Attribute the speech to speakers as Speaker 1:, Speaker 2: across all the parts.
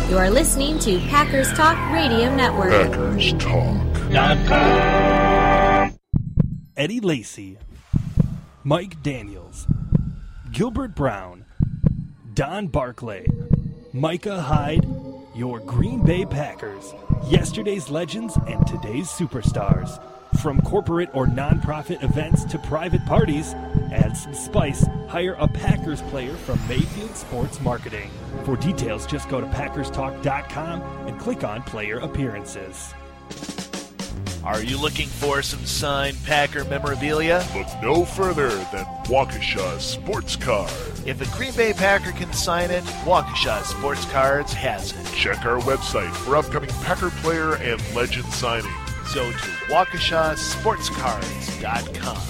Speaker 1: You are listening to Packers Talk Radio Network.
Speaker 2: Packers
Speaker 3: Talk. Eddie Lacy, Mike Daniels, Gilbert Brown, Don Barclay, Micah Hyde, your Green Bay Packers, yesterday's legends and today's superstars. From corporate or nonprofit events to private parties, add some spice, hire a Packers player from Mayfield Sports Marketing. For details, just go to PackersTalk.com and click on Player Appearances.
Speaker 4: Are you looking for some signed Packer memorabilia?
Speaker 2: Look no further than Waukesha Sports Card.
Speaker 4: If a Green Bay Packer can sign it, Waukesha Sports Cards has it.
Speaker 2: Check our website for upcoming Packer player and legend signings.
Speaker 4: Go to WaukeshaSportsCards.com.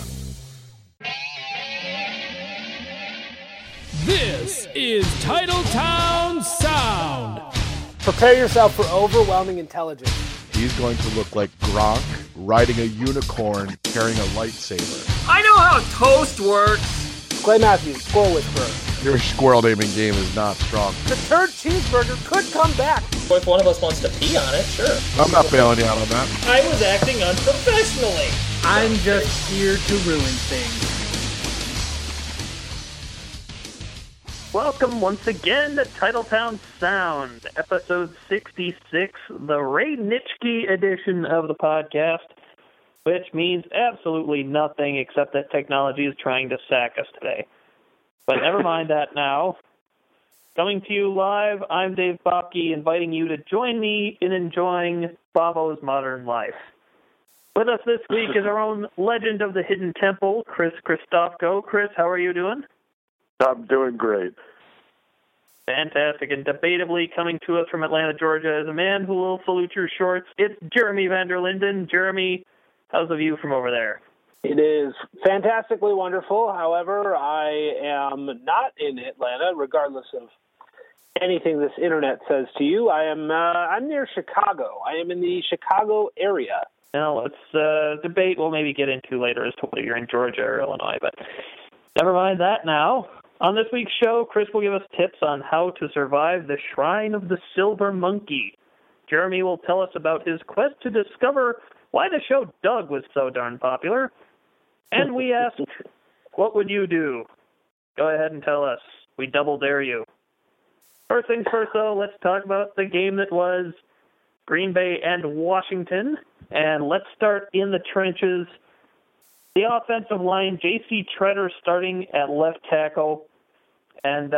Speaker 5: This is Titletown Sound.
Speaker 6: Prepare yourself for overwhelming intelligence.
Speaker 7: He's going to look like Gronk riding a unicorn carrying a lightsaber.
Speaker 8: I know how toast works.
Speaker 6: Clay Matthews, Squirrel Whisperer.
Speaker 7: Your squirrel naming game is not strong.
Speaker 6: The turd cheeseburger could come back.
Speaker 8: If one of us wants to pee on it, sure.
Speaker 7: I'm not bailing you out on that.
Speaker 8: I was acting unprofessionally.
Speaker 9: I'm just here to ruin things.
Speaker 10: Welcome once again to Titletown Sound, episode 66, the Ray Nitschke edition of the podcast, which means absolutely nothing except that technology is trying to sack us today. But never mind that now. Coming to you live, I'm Dave Bobke, inviting you to join me in enjoying Bobo's modern life. With us this week is our own legend of the Hidden Temple, Chris Christofko. Chris, how are you doing?
Speaker 11: I'm doing great.
Speaker 10: Fantastic. And debatably coming to us from Atlanta, Georgia, is a man who will salute your shorts. It's Jeremy Vander Linden. Jeremy, how's the view from over there?
Speaker 6: It is fantastically wonderful. However, I am not in Atlanta, regardless of anything this internet says to you. I'm near Chicago. I am in the Chicago area.
Speaker 10: Now, let's debate we'll maybe get into later as to whether you're in Georgia or Illinois, but never mind that now. On this week's show, Chris will give us tips on how to survive the Shrine of the Silver Monkey. Jeremy will tell us about his quest to discover why the show Doug was so darn popular. And we ask, what would you do? Go ahead and tell us. We double dare you. First things first, though, let's talk about the game that was Green Bay and Washington. And let's start in the trenches. The offensive line, J.C. Tretter starting at left tackle. And,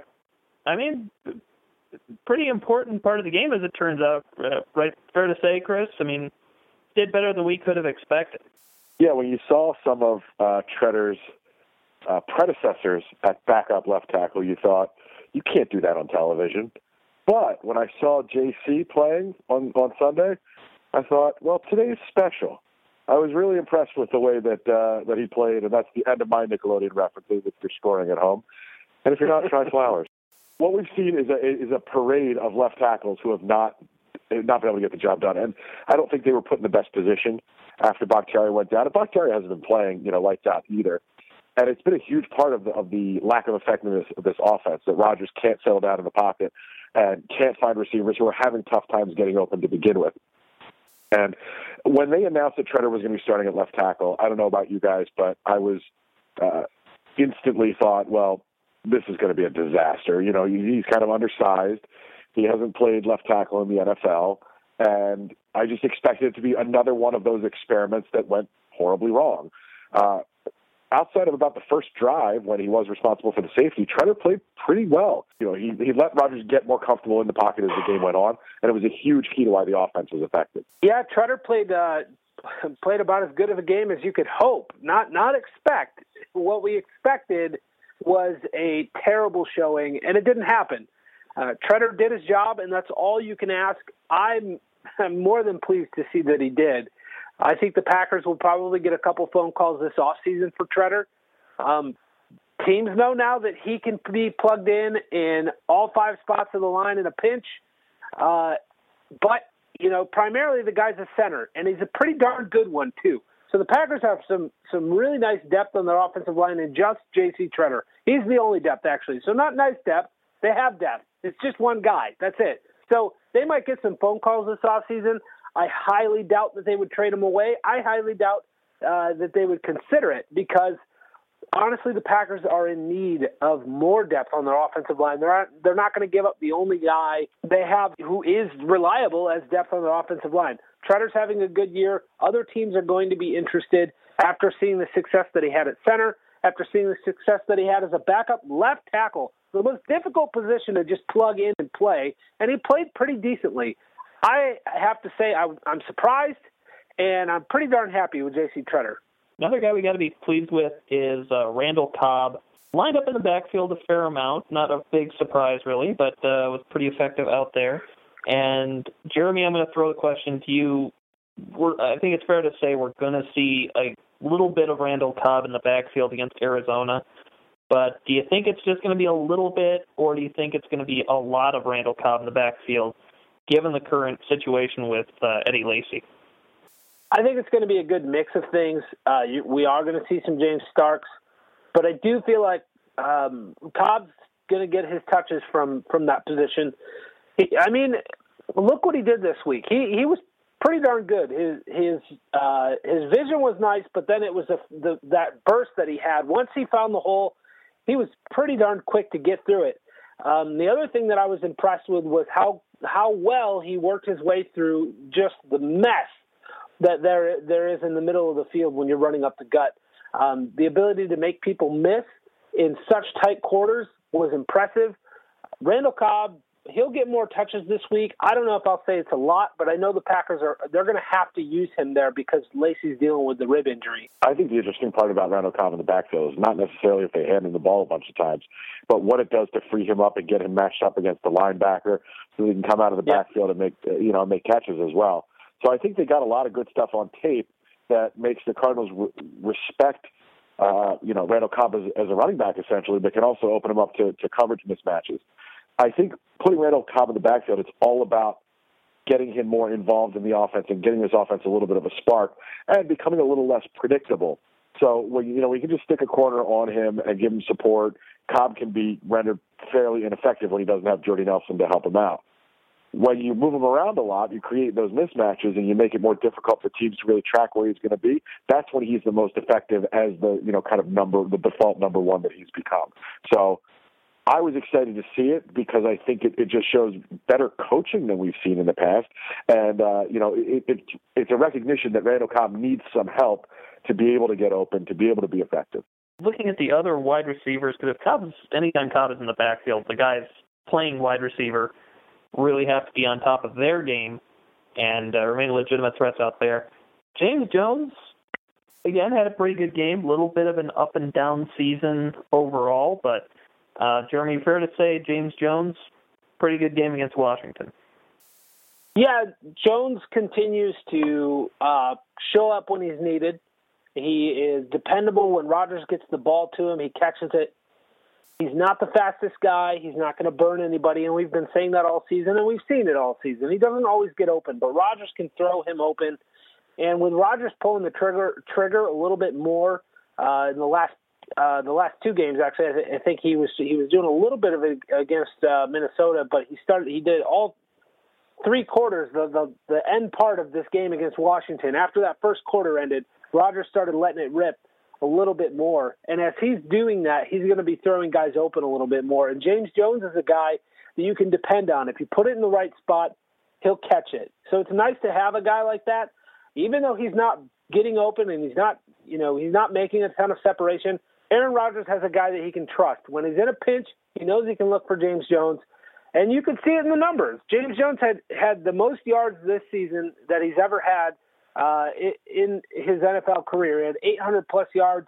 Speaker 10: pretty important part of the game, as it turns out. Right? Fair to say, Chris? Did better than we could have expected.
Speaker 11: Yeah, when you saw some of Tretter's predecessors at backup left tackle, you thought, you can't do that on television. But when I saw J.C. playing on Sunday, I thought, well, today's special. I was really impressed with the way that he played, and that's the end of my Nickelodeon references if you're scoring at home. And if you're not, try Flowers. What we've seen is a parade of left tackles who have not been able to get the job done. And I don't think they were put in the best position after Bakhtiari went down. And Bakhtiari hasn't been playing, lights out either. And it's been a huge part of the lack of effectiveness of this offense, that Rodgers can't settle down in the pocket and can't find receivers who are having tough times getting open to begin with. And when they announced that Tretter was going to be starting at left tackle, I don't know about you guys, but I was instantly thought, well, this is going to be a disaster. He's kind of undersized. He hasn't played left tackle in the NFL. And I just expected it to be another one of those experiments that went horribly wrong. Outside of about the first drive, when he was responsible for the safety, Tretter played pretty well. He let Rodgers get more comfortable in the pocket as the game went on, and it was a huge key to why the offense was effective.
Speaker 6: Yeah, Tretter played about as good of a game as you could hope, not expect. What we expected was a terrible showing, and it didn't happen. Tretter did his job, and that's all you can ask. I'm more than pleased to see that he did. I think the Packers will probably get a couple phone calls this offseason for Tretter. Teams know now that he can be plugged in all five spots of the line in a pinch. But, primarily the guy's a center, and he's a pretty darn good one, too. So the Packers have some really nice depth on their offensive line in just J.C. Tretter. He's the only depth, actually. So not nice depth. They have depth. It's just one guy. That's it. So they might get some phone calls this offseason. I highly doubt that they would trade him away. I highly doubt that they would consider it because, honestly, the Packers are in need of more depth on their offensive line. They're not going to give up the only guy they have who is reliable as depth on their offensive line. Tretter's having a good year. Other teams are going to be interested after seeing the success that he had at center, after seeing the success that he had as a backup left tackle, the most difficult position to just plug in and play, and he played pretty decently. I have to say I'm surprised, and I'm pretty darn happy with J.C. Tretter.
Speaker 10: Another guy we got to be pleased with is Randall Cobb. Lined up in the backfield a fair amount, not a big surprise really, but was pretty effective out there. And Jeremy, I'm going to throw the question to you. I think it's fair to say we're going to see a little bit of Randall Cobb in the backfield against Arizona. But do you think it's just going to be a little bit, or do you think it's going to be a lot of Randall Cobb in the backfield, given the current situation with Eddie Lacy?
Speaker 6: I think it's going to be a good mix of things. We are going to see some James Starks, but I do feel like Cobb's going to get his touches from that position. Look what he did this week. He was pretty darn good. His vision was nice, but then it was that burst that he had. Once he found the hole, he was pretty darn quick to get through it. The other thing that I was impressed with was how well he worked his way through just the mess that there is in the middle of the field when you're running up the gut. The ability to make people miss in such tight quarters was impressive. Randall Cobb, he'll get more touches this week. I don't know if I'll say it's a lot, but I know the Packers they're going to have to use him there because Lacy's dealing with the rib injury.
Speaker 11: I think the interesting part about Randall Cobb in the backfield is not necessarily if they hand him the ball a bunch of times, but what it does to free him up and get him matched up against the linebacker so he can come out of the backfield and make catches as well. So I think they got a lot of good stuff on tape that makes the Cardinals respect Randall Cobb as a running back essentially, but can also open him up to coverage mismatches. I think putting Randall Cobb in the backfield, it's all about getting him more involved in the offense and getting this offense a little bit of a spark and becoming a little less predictable. So we can just stick a corner on him and give him support. Cobb can be rendered fairly ineffective when he doesn't have Jordy Nelson to help him out. When you move him around a lot, you create those mismatches and you make it more difficult for teams to really track where he's going to be. That's when he's the most effective as the the default number one that he's become. So I was excited to see it because I think it just shows better coaching than we've seen in the past. And, it's a recognition that Randall Cobb needs some help to be able to get open, to be able to be effective.
Speaker 10: Looking at the other wide receivers, because anytime Cobb is in the backfield, the guys playing wide receiver really have to be on top of their game and remain legitimate threats out there. James Jones, again, had a pretty good game, a little bit of an up and down season overall, but Jeremy, fair to say James Jones, pretty good game against Washington.
Speaker 6: Yeah, Jones continues to show up when he's needed. He is dependable when Rodgers gets the ball to him. He catches it. He's not the fastest guy. He's not going to burn anybody, and we've been saying that all season, and we've seen it all season. He doesn't always get open, but Rodgers can throw him open. And with Rodgers pulling the trigger a little bit more in the last two games, actually, I think he was doing a little bit of it against Minnesota, but he did all three quarters, the end part of this game against Washington. After that first quarter ended, Rodgers started letting it rip a little bit more. And as he's doing that, he's going to be throwing guys open a little bit more. And James Jones is a guy that you can depend on. If you put it in the right spot, he'll catch it. So it's nice to have a guy like that, even though he's not getting open and he's not making a ton of separation. Aaron Rodgers has a guy that he can trust. When he's in a pinch, he knows he can look for James Jones. And you can see it in the numbers. James Jones had the most yards this season that he's ever had in his NFL career. He had 800-plus yards.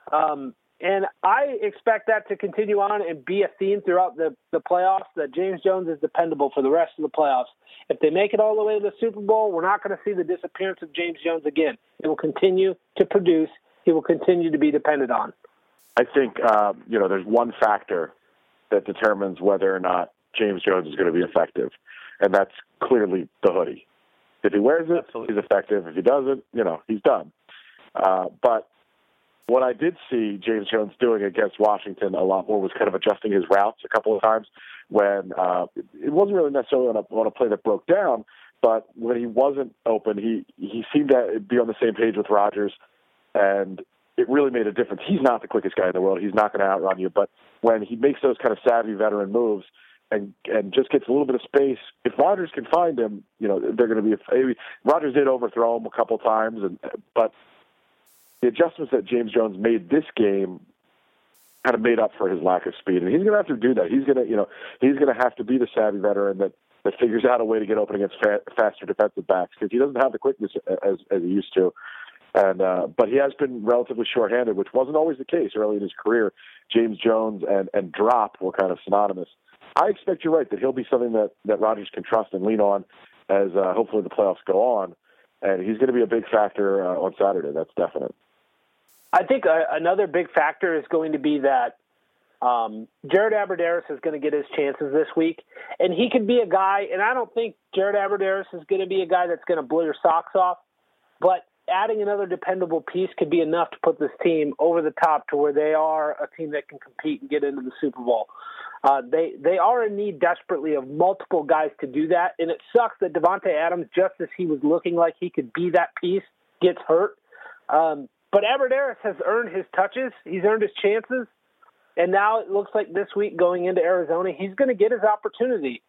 Speaker 6: And I expect that to continue on and be a theme throughout the playoffs, that James Jones is dependable for the rest of the playoffs. If they make it all the way to the Super Bowl, we're not going to see the disappearance of James Jones again. He will continue to produce. He will continue to be depended on.
Speaker 11: I think, there's one factor that determines whether or not James Jones is going to be effective, and that's clearly the hoodie. If he wears it, He's effective. If he doesn't, he's done. But What I did see James Jones doing against Washington a lot more was kind of adjusting his routes a couple of times when it wasn't really necessarily on a play that broke down, but when he wasn't open, he seemed to be on the same page with Rodgers, and it really made a difference. He's not the quickest guy in the world. He's not going to outrun you, but when he makes those kind of savvy veteran moves and just gets a little bit of space, if Rodgers can find him, they're going to be. Rodgers did overthrow him a couple times, but the adjustments that James Jones made this game kind of made up for his lack of speed, and he's going to have to do that. He's going to have to be the savvy veteran that figures out a way to get open against faster defensive backs, because he doesn't have the quickness as he used to. And but he has been relatively shorthanded, which wasn't always the case early in his career. James Jones and drop were kind of synonymous. I expect you're right that he'll be something that Rodgers can trust and lean on as hopefully the playoffs go on, and he's going to be a big factor on Saturday. That's definite.
Speaker 6: I think another big factor is going to be that Jared Abbrederis is going to get his chances this week, and he could be a guy, and I don't think Jared Abbrederis is going to be a guy that's going to blow your socks off, but adding another dependable piece could be enough to put this team over the top to where they are a team that can compete and get into the Super Bowl. They are in need desperately of multiple guys to do that, and it sucks that Davante Adams, just as he was looking like he could be that piece, gets hurt. But Abbrederis has earned his touches. He's earned his chances. And now it looks like this week going into Arizona, he's going to get his opportunity.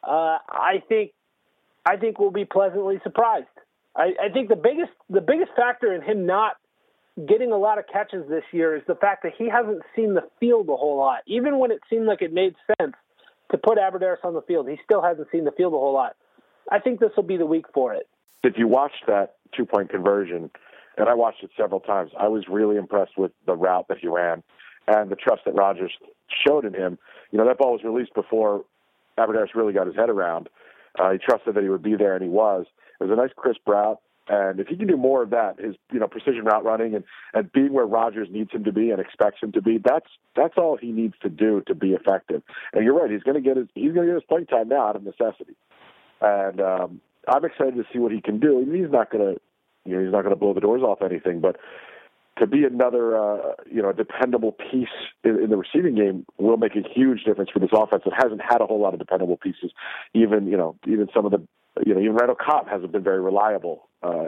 Speaker 6: I think we'll be pleasantly surprised. I think the biggest factor in him not getting a lot of catches this year is the fact that he hasn't seen the field a whole lot. Even when it seemed like it made sense to put Abbrederis on the field, he still hasn't seen the field a whole lot. I think this will be the week for it.
Speaker 11: If you watched that 2-point conversion, and I watched it several times, I was really impressed with the route that he ran and the trust that Rodgers showed in him. That ball was released before Abbrederis really got his head around. He trusted that he would be there, and he was. It was a nice crisp route, and if he can do more of that, his precision route running and being where Rodgers needs him to be and expects him to be, that's all he needs to do to be effective. And you're right, he's going to get his playing time now out of necessity. And I'm excited to see what he can do. I mean, he's not going to blow the doors off anything, but to be another, dependable piece in the receiving game will make a huge difference for this offense. It hasn't had a whole lot of dependable pieces. Even some of the, even Randall Cobb hasn't been very reliable,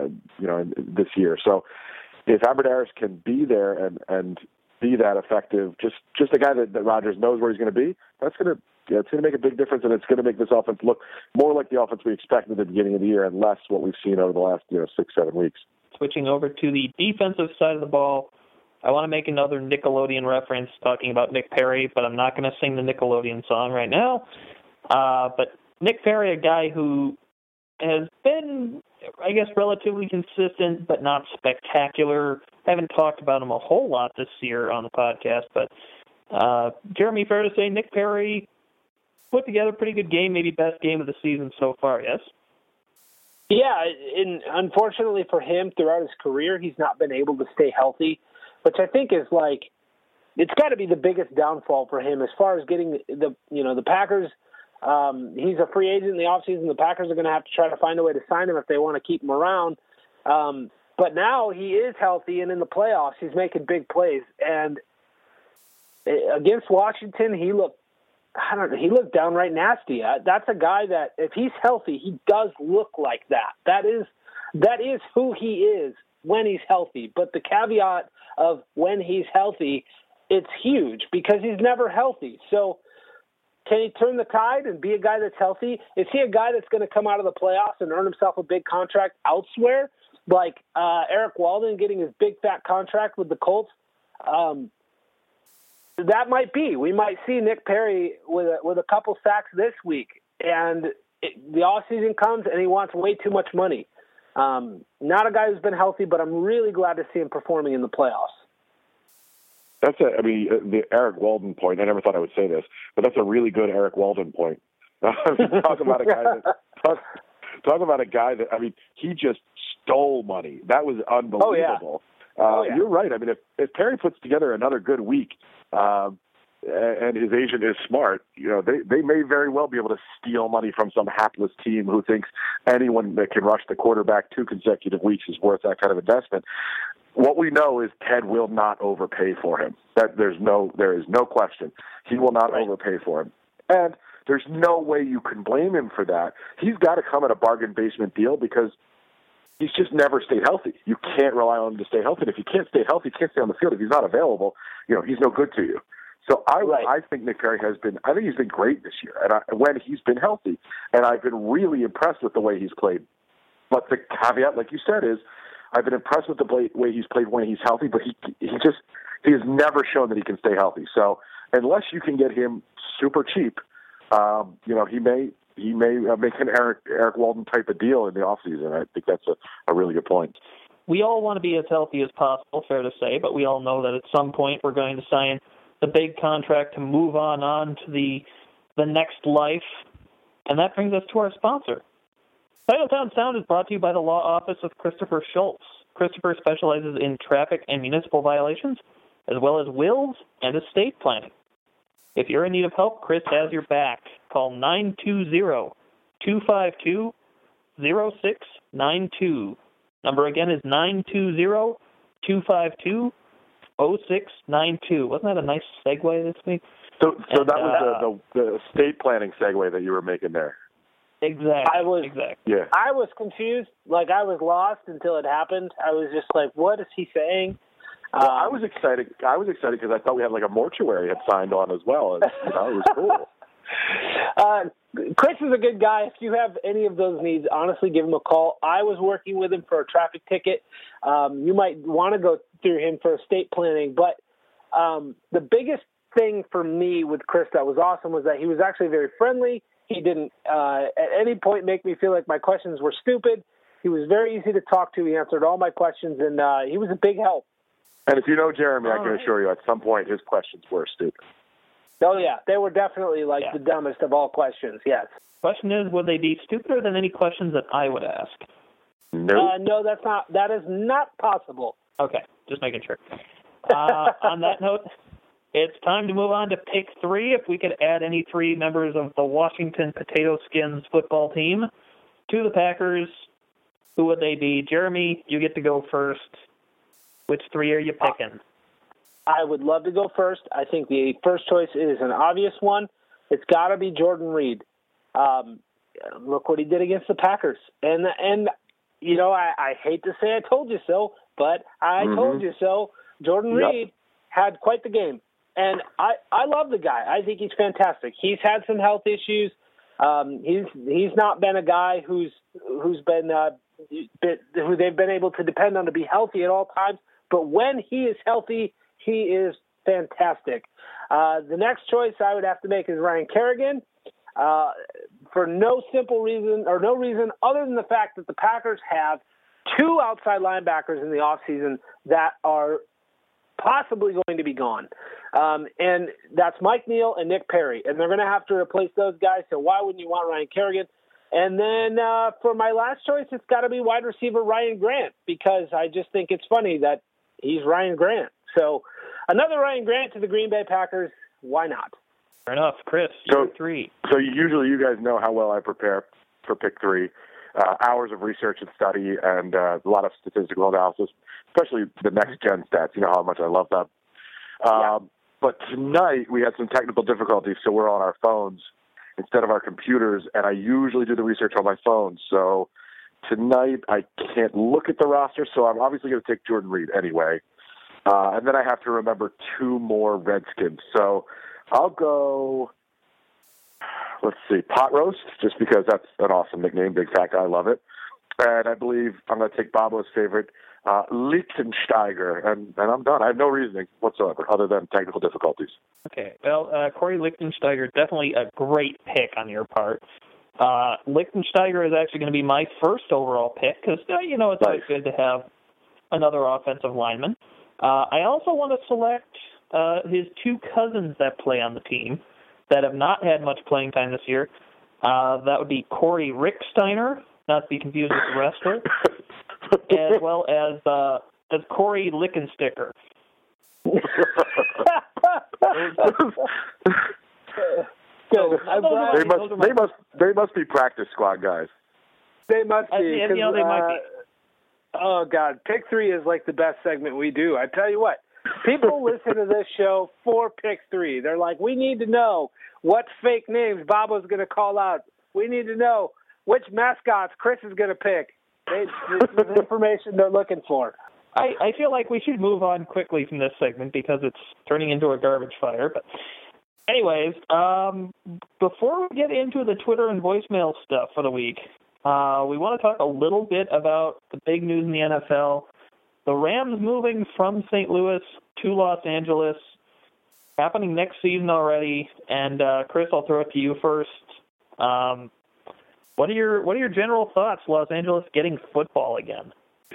Speaker 11: this year. So if Abbrederis can be there and be that effective, just a guy that Rodgers knows where he's going to be, it's going to make a big difference, and it's going to make this offense look more like the offense we expected at the beginning of the year and less what we've seen over the last 6-7 weeks.
Speaker 10: Switching over to the defensive side of the ball, I want to make another Nickelodeon reference talking about Nick Perry, but I'm not going to sing the Nickelodeon song right now. But Nick Perry, a guy who has been, I guess, relatively consistent, but not spectacular. I haven't talked about him a whole lot this year on the podcast, but Jeremy, fair to say Nick Perry put together a pretty good game, maybe best game of the season so far, yes?
Speaker 6: Yeah, and unfortunately for him, throughout his career, he's not been able to stay healthy, which I think is it's got to be the biggest downfall for him as far as getting the Packers. He's a free agent in the offseason. The Packers are going to have to try to find a way to sign him if they want to keep him around. But now he is healthy, and in the playoffs, he's making big plays. And against Washington, he looked downright nasty. That's a guy that, if he's healthy, he does look like that. That is who he is when he's healthy. But the caveat of when he's healthy, it's huge because he's never healthy. So can he turn the tide and be a guy that's healthy? Is he a guy that's going to come out of the playoffs and earn himself a big contract elsewhere, like Eric Walden getting his big fat contract with the Colts? That might be. We might see Nick Perry with a couple sacks this week, and the offseason comes and he wants way too much money. Not a guy who's been healthy, but I'm really glad to see him performing in the playoffs.
Speaker 11: The Eric Walden point, I never thought I would say this, but that's a really good Eric Walden point. Talk about a guy that he just stole money. That was unbelievable.
Speaker 6: Oh, yeah.
Speaker 11: You're right. If Perry puts together another good week, and his agent is smart, they may very well be able to steal money from some hapless team who thinks anyone that can rush the quarterback 2 consecutive weeks is worth that kind of investment. What we know is Ted will not overpay for him. There is no question. He will not overpay for him. And there's no way you can blame him for that. He's got to come at a bargain basement deal because he's just never stayed healthy. You can't rely on him to stay healthy. And if he can't stay healthy, he can't stay on the field. If he's not available, he's no good to you. So I think Nick Perry he's been great this year, and when he's been healthy, and I've been really impressed with the way he's played. But the caveat, like you said, is I've been impressed with the way he's played when he's healthy, but he has never shown that he can stay healthy. So unless you can get him super cheap, he may make an Eric Walden type of deal in the offseason. I think that's a really good point.
Speaker 10: We all want to be as healthy as possible, fair to say, but we all know that at some point we're going to sign the big contract to move on to the next life. And that brings us to our sponsor. Titletown Sound is brought to you by the law office of Christopher Schultz. Christopher specializes in traffic and municipal violations, as well as wills and estate planning. If you're in need of help, Chris has your back. Call 920-252-0692. Number again is 920-252-0692. Wasn't that a nice segue this week?
Speaker 11: So that was the estate planning segue that you were making there.
Speaker 10: Exactly.
Speaker 11: Yeah.
Speaker 6: I was confused. Like, I was lost until it happened. I was just like, what is he saying?
Speaker 11: Well, I was excited. Because I thought we had like a mortuary had signed on as well. And, it was cool.
Speaker 6: Chris is a good guy. If you have any of those needs, honestly, give him a call. I was working with him for a traffic ticket. You might want to go through him for estate planning. But the biggest thing for me with Chris that was awesome was that he was actually very friendly. He didn't at any point make me feel like my questions were stupid. He was very easy to talk to. He answered all my questions, and he was a big help.
Speaker 11: And if you know Jeremy, I can assure you at some point his questions were stupid.
Speaker 6: Oh, yeah. They were definitely the dumbest of all questions, yes.
Speaker 10: Question is, would they be stupider than any questions that I would ask?
Speaker 11: No.
Speaker 6: No, that is not possible.
Speaker 10: Okay, just making sure. On that note, it's time to move on to pick 3. If we could add any 3 members of the Washington Potato Skins football team to the Packers, who would they be? Jeremy, you get to go first. Which 3 are you picking?
Speaker 6: I would love to go first. I think the first choice is an obvious one. It's got to be Jordan Reed. Look what he did against the Packers. And I hate to say I told you so, but I told you so. Jordan Reed had quite the game. And I love the guy. I think he's fantastic. He's had some health issues. He's not been a guy who they've been able to depend on to be healthy at all times. But when he is healthy, he is fantastic. The next choice I would have to make is Ryan Kerrigan for no simple reason or no reason other than the fact that the Packers have 2 outside linebackers in the offseason that are possibly going to be gone. And that's Mike Neal and Nick Perry. And they're going to have to replace those guys, so why wouldn't you want Ryan Kerrigan? And then for my last choice, it's got to be wide receiver Ryan Grant, because I just think it's funny that he's Ryan Grant. So another Ryan Grant to the Green Bay Packers. Why not?
Speaker 10: Fair enough. Chris,
Speaker 11: so
Speaker 10: 3.
Speaker 11: So usually you guys know how well I prepare for pick 3. Hours of research and study and a lot of statistical analysis, especially the next-gen stats. You know how much I love them. But tonight we had some technical difficulties, so we're on our phones instead of our computers, and I usually do the research on my phone. So tonight I can't look at the roster, so I'm obviously going to take Jordan Reed anyway. And then I have to remember 2 more Redskins. So I'll go, let's see, Pot Roast, just because that's an awesome nickname. Big fat guy, I love it. And I believe I'm going to take Bobo's favorite, Lichtensteiger, and I'm done. I have no reasoning whatsoever other than technical difficulties.
Speaker 10: Okay, well, Corey Lichtensteiger, definitely a great pick on your part. Lichtensteiger is actually going to be my first overall pick because, it's always good to have another offensive lineman. I also want to select his 2 cousins that play on the team that have not had much playing time this year. That would be Corey Ricksteiner, not to be confused with the wrestler, as well as Corey Lickensticker.
Speaker 11: They must be practice squad guys.
Speaker 6: They must be.
Speaker 10: They might be.
Speaker 6: Oh God, Pick 3 is like the best segment we do. I tell you what, people listen to this show for Pick 3. They're like, we need to know what fake names Babo's going to call out. We need to know which mascots Chris is going to pick. This is information they're looking for.
Speaker 10: I feel like we should move on quickly from this segment because it's turning into a garbage fire. But anyways, before we get into the Twitter and voicemail stuff for the week, we want to talk a little bit about the big news in the NFL. The Rams moving from St. Louis to Los Angeles, happening next season already. And Chris, I'll throw it to you first. What are your general thoughts? Los Angeles getting football again.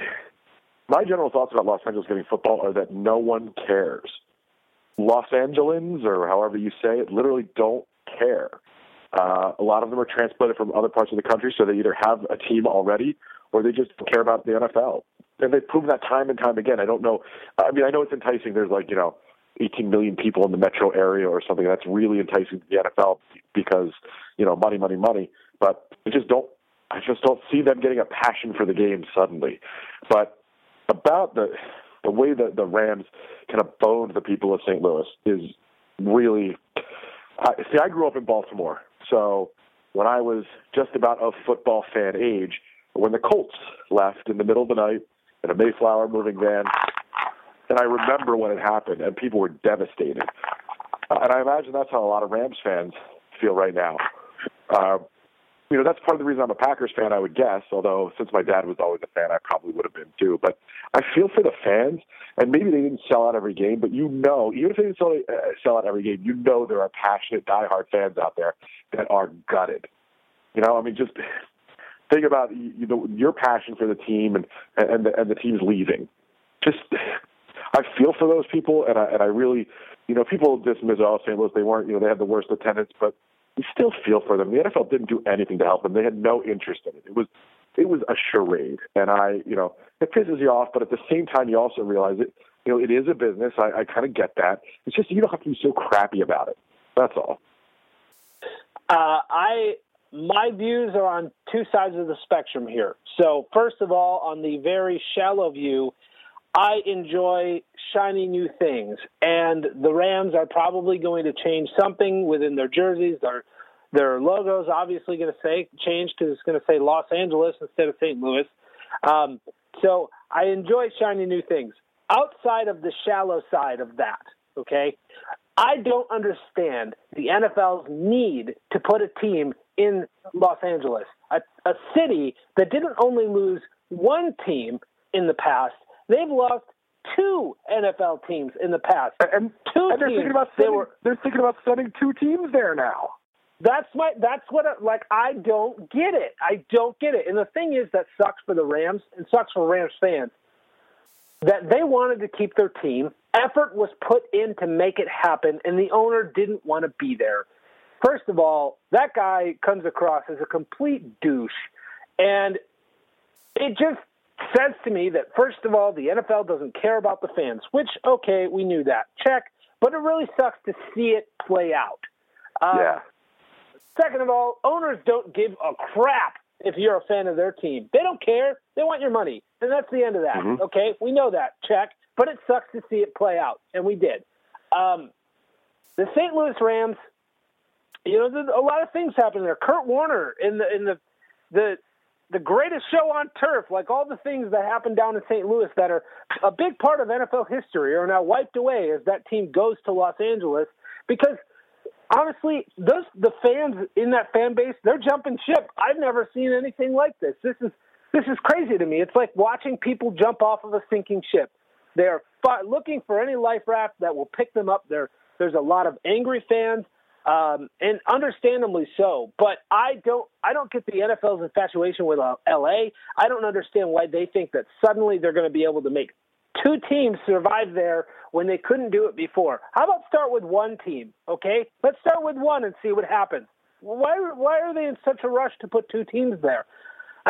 Speaker 11: My general thoughts about Los Angeles getting football are that no one cares. Los Angelans, or however you say it, literally don't care. A lot of them are transplanted from other parts of the country, so they either have a team already or they just don't care about the NFL. And they've proven that time and time again. I don't know. I mean, I know it's enticing. There's 18 million people in the metro area or something. That's really enticing to the NFL because, money, money, money. But I just don't see them getting a passion for the game suddenly. But about the way that the Rams kind of boned the people of St. Louis is really I grew up in Baltimore. So when I was just about of football fan age, when the Colts left in the middle of the night in a Mayflower moving van, and I remember when it happened, and people were devastated. And I imagine that's how a lot of Rams fans feel right now. That's part of the reason I'm a Packers fan, I would guess, although since my dad was always a fan, I probably would have been too. But I feel for the fans, and maybe they didn't sell out every game, but even if they didn't sell out every game, there are passionate, diehard fans out there that are gutted. Just think about your passion for the team and the team's leaving. Just, I feel for those people, and I really, people dismiss St. Louis, they weren't, they had the worst attendance, but you still feel for them. The NFL didn't do anything to help them. They had no interest in it. It was a charade, and it pisses you off, but at the same time, you also realize it. It is a business. I kind of get that. It's just you don't have to be so crappy about it. That's all.
Speaker 6: My views are on two sides of the spectrum here. So first of all, on the very shallow view, I enjoy shiny new things, and the Rams are probably going to change something within their jerseys. Their logo's obviously going to change because it's going to say Los Angeles instead of St. Louis. So I enjoy shiny new things. Outside of the shallow side of that, okay, I don't understand the NFL's need to put a team in Los Angeles, a city that didn't only lose one team in the past. They've lost two NFL teams in the past.
Speaker 11: And they're thinking about sending two teams there now. I don't get it. I don't get it. And the thing is that sucks for the Rams and sucks for Rams fans that they wanted to keep their team. Effort was put in to make it happen, and the owner didn't want to be there. First of all, that guy comes across as a complete douche, and it just says to me that, first of all, the NFL doesn't care about the fans, which, okay, we knew that. Check. But it really sucks to see it play out. Yeah.
Speaker 6: Second of all, owners don't give a crap if you're a fan of their team. They don't care. They want your money. And that's the end of that. Mm-hmm. Okay? We know that. Check. But it sucks to see it play out. And we did. The St. Louis Rams, there's a lot of things happening there. Kurt Warner in the greatest show on turf, like all the things that happened down in St. Louis that are a big part of NFL history are now wiped away as that team goes to Los Angeles because, honestly, the fans in that fan base, they're jumping ship. I've never seen anything like this. This is crazy to me. It's like watching people jump off of a sinking ship. They're looking for any life raft that will pick them up. There's a lot of angry fans. And understandably so, but I don't get the NFL's infatuation with LA. I don't understand why they think that suddenly they're going to be able to make two teams survive there when they couldn't do it before. How about start with one team? Okay, let's start with one and see what happens. Why are they in such a rush to put two teams there? I mean,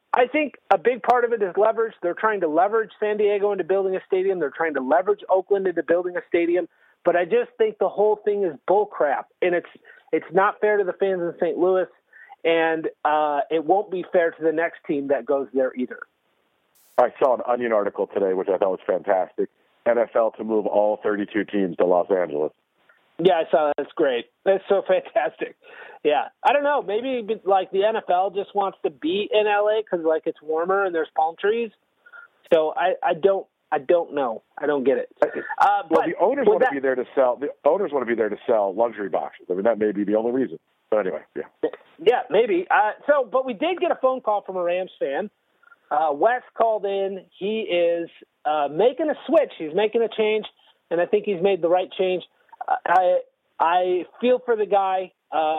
Speaker 6: I think a big part of it is leverage. They're trying to leverage San Diego into building a stadium. They're trying to leverage Oakland into building a stadium. But I just think the whole thing is bull crap, and it's not fair to the fans in St. Louis, and it won't be fair to the next team that goes there either.
Speaker 11: I saw an Onion article today, which I thought was fantastic. NFL to move all 32 teams to Los Angeles.
Speaker 6: Yeah, I saw that. That's great. That's so fantastic. Yeah. I don't know. Maybe like the NFL just wants to be in LA because like it's warmer and there's palm trees. So I don't know. I don't get it.
Speaker 11: Well, the owners want to be there to sell. The owners want to be there to sell luxury boxes. I mean, that may be the only reason. But anyway, yeah.
Speaker 6: Yeah, maybe. But we did get a phone call from a Rams fan. Wes called in. He is making a switch. He's making a change, and I think he's made the right change. I feel for the guy.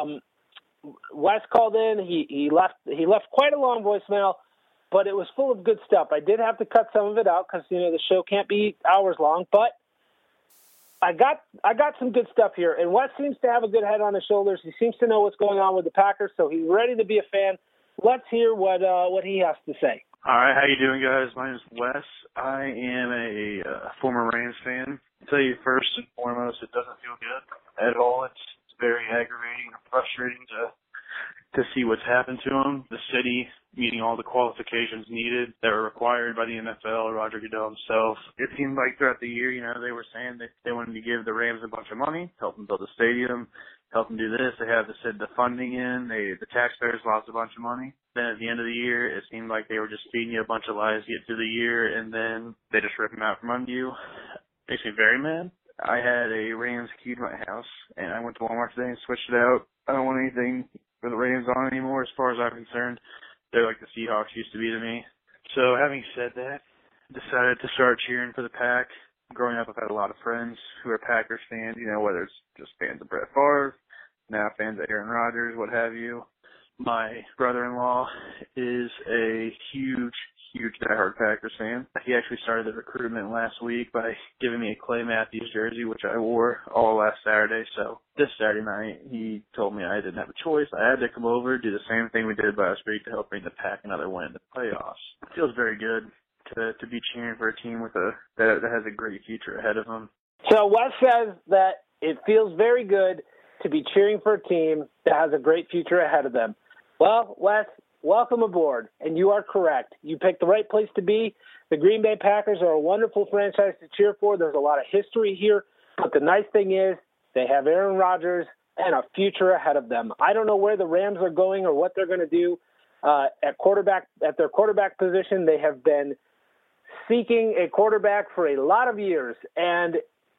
Speaker 6: Wes called in. He left quite a long voicemail, but it was full of good stuff. I did have to cut some of it out because the show can't be hours long. But I got some good stuff here, and Wes seems to have a good head on his shoulders. He seems to know what's going on with the Packers, so he's ready to be a fan. Let's hear what he has to say.
Speaker 12: All right, how you doing, guys? My name is Wes. I am a former Rams fan. I'll tell you first and foremost, it doesn't feel good at all. It's very aggravating and frustrating to see what's happened to them. The city meeting all the qualifications needed that were required by the NFL, Roger Goodell himself. It seemed like throughout the year, they were saying that they wanted to give the Rams a bunch of money, help them build a stadium, help them do this. They have the funding in. The taxpayers lost a bunch of money. Then at the end of the year, it seemed like they were just feeding you a bunch of lies to get through the year, and then they just rip them out from under you. Makes me very mad. I had a Rams key to my house, and I went to Walmart today and switched it out. I don't want anything for the Rams on anymore as far as I'm concerned. They're like the Seahawks used to be to me. So having said that, decided to start cheering for the Pack. Growing up, I've had a lot of friends who are Packers fans, whether it's just fans of Brett Favre, now fans of Aaron Rodgers, what have you. My brother-in-law is a huge diehard Packers fan. He actually started the recruitment last week by giving me a Clay Matthews jersey, which I wore all last Saturday. So this Saturday night, he told me I didn't have a choice. I had to come over, do the same thing we did last week to help bring the Pack another win in the playoffs. It feels very good to be cheering for a team that has a great future ahead of them.
Speaker 6: So Wes says that it feels very good to be cheering for a team that has a great future ahead of them. Well, Wes, welcome aboard, and you are correct. You picked the right place to be. The Green Bay Packers are a wonderful franchise to cheer for. There's a lot of history here, but the nice thing is they have Aaron Rodgers and a future ahead of them. I don't know where the Rams are going or what they're going to do at their quarterback position. They have been seeking a quarterback for a lot of years, and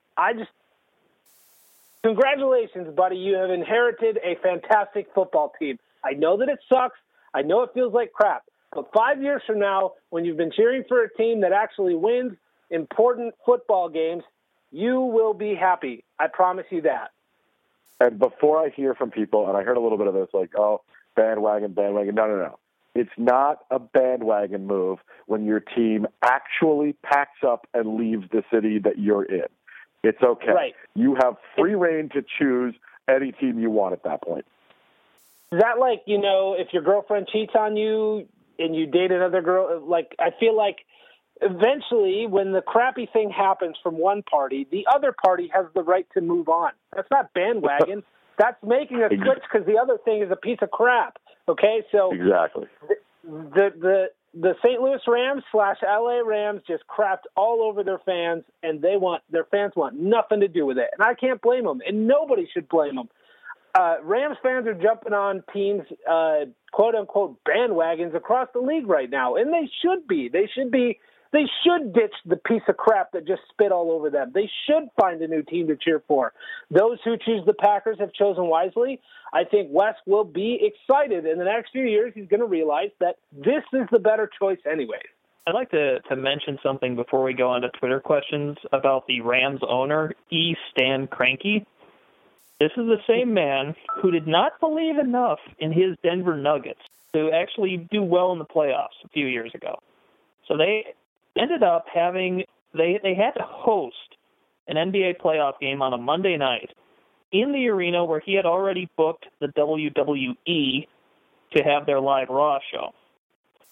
Speaker 6: congratulations, buddy. You have inherited a fantastic football team. I know that it sucks. I know it feels like crap. But 5 years from now, when you've been cheering for a team that actually wins important football games, you will be happy. I promise you that.
Speaker 11: And before I hear from people, and I heard a little bit of this, like, oh, bandwagon. No. It's not a bandwagon move when your team actually packs up and leaves the city that you're in. It's okay.
Speaker 6: Right.
Speaker 11: You have free reign to choose any team you want at that point.
Speaker 6: Is that like, if your girlfriend cheats on you and you date another girl? Like, I feel like eventually when the crappy thing happens from one party, the other party has the right to move on. That's not bandwagon. That's making a switch because the other thing is a piece of crap. Okay, so
Speaker 11: exactly.
Speaker 6: The St. Louis Rams / LA Rams just crapped all over their fans, and their fans want nothing to do with it. And I can't blame them, and nobody should blame them. Rams fans are jumping on teams, quote-unquote, bandwagons across the league right now, and they should be. They should ditch the piece of crap that just spit all over them. They should find a new team to cheer for. Those who choose the Packers have chosen wisely. I think Wes will be excited. In the next few years, he's going to realize that this is the better choice anyway.
Speaker 10: I'd like to mention something before we go on to Twitter questions about the Rams owner, E. Stan Kroenke. This is the same man who did not believe enough in his Denver Nuggets to actually do well in the playoffs a few years ago. So they ended up they had to host an NBA playoff game on a Monday night in the arena where he had already booked the WWE to have their live Raw show.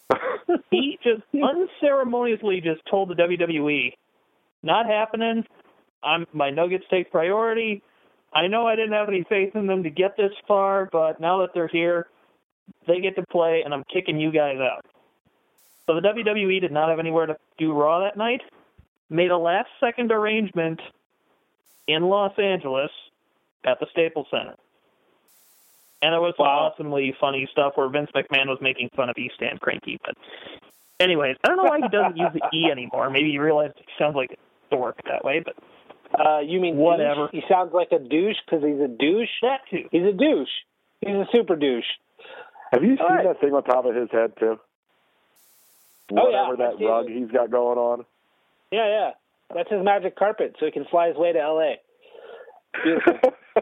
Speaker 10: He just unceremoniously just told the WWE, not happening. My Nuggets take priority. I know I didn't have any faith in them to get this far, but now that they're here, they get to play, and I'm kicking you guys out. So the WWE did not have anywhere to do Raw that night, made a last-second arrangement in Los Angeles at the Staples Center. And there was some awesomely funny stuff where Vince McMahon was making fun of East Stand Cranky. But anyways, I don't know why he doesn't use the E anymore. Maybe he realized it sounds like a dork that way, but
Speaker 6: you mean
Speaker 10: whatever.
Speaker 6: Douche? He sounds like a douche because he's a douche?
Speaker 10: That too.
Speaker 6: He's a douche. He's a super douche.
Speaker 11: Have you seen that thing on top of his head, too? Whatever that rug he's got going on.
Speaker 6: Yeah. That's his magic carpet, so he can fly his way to L.A. Beautiful.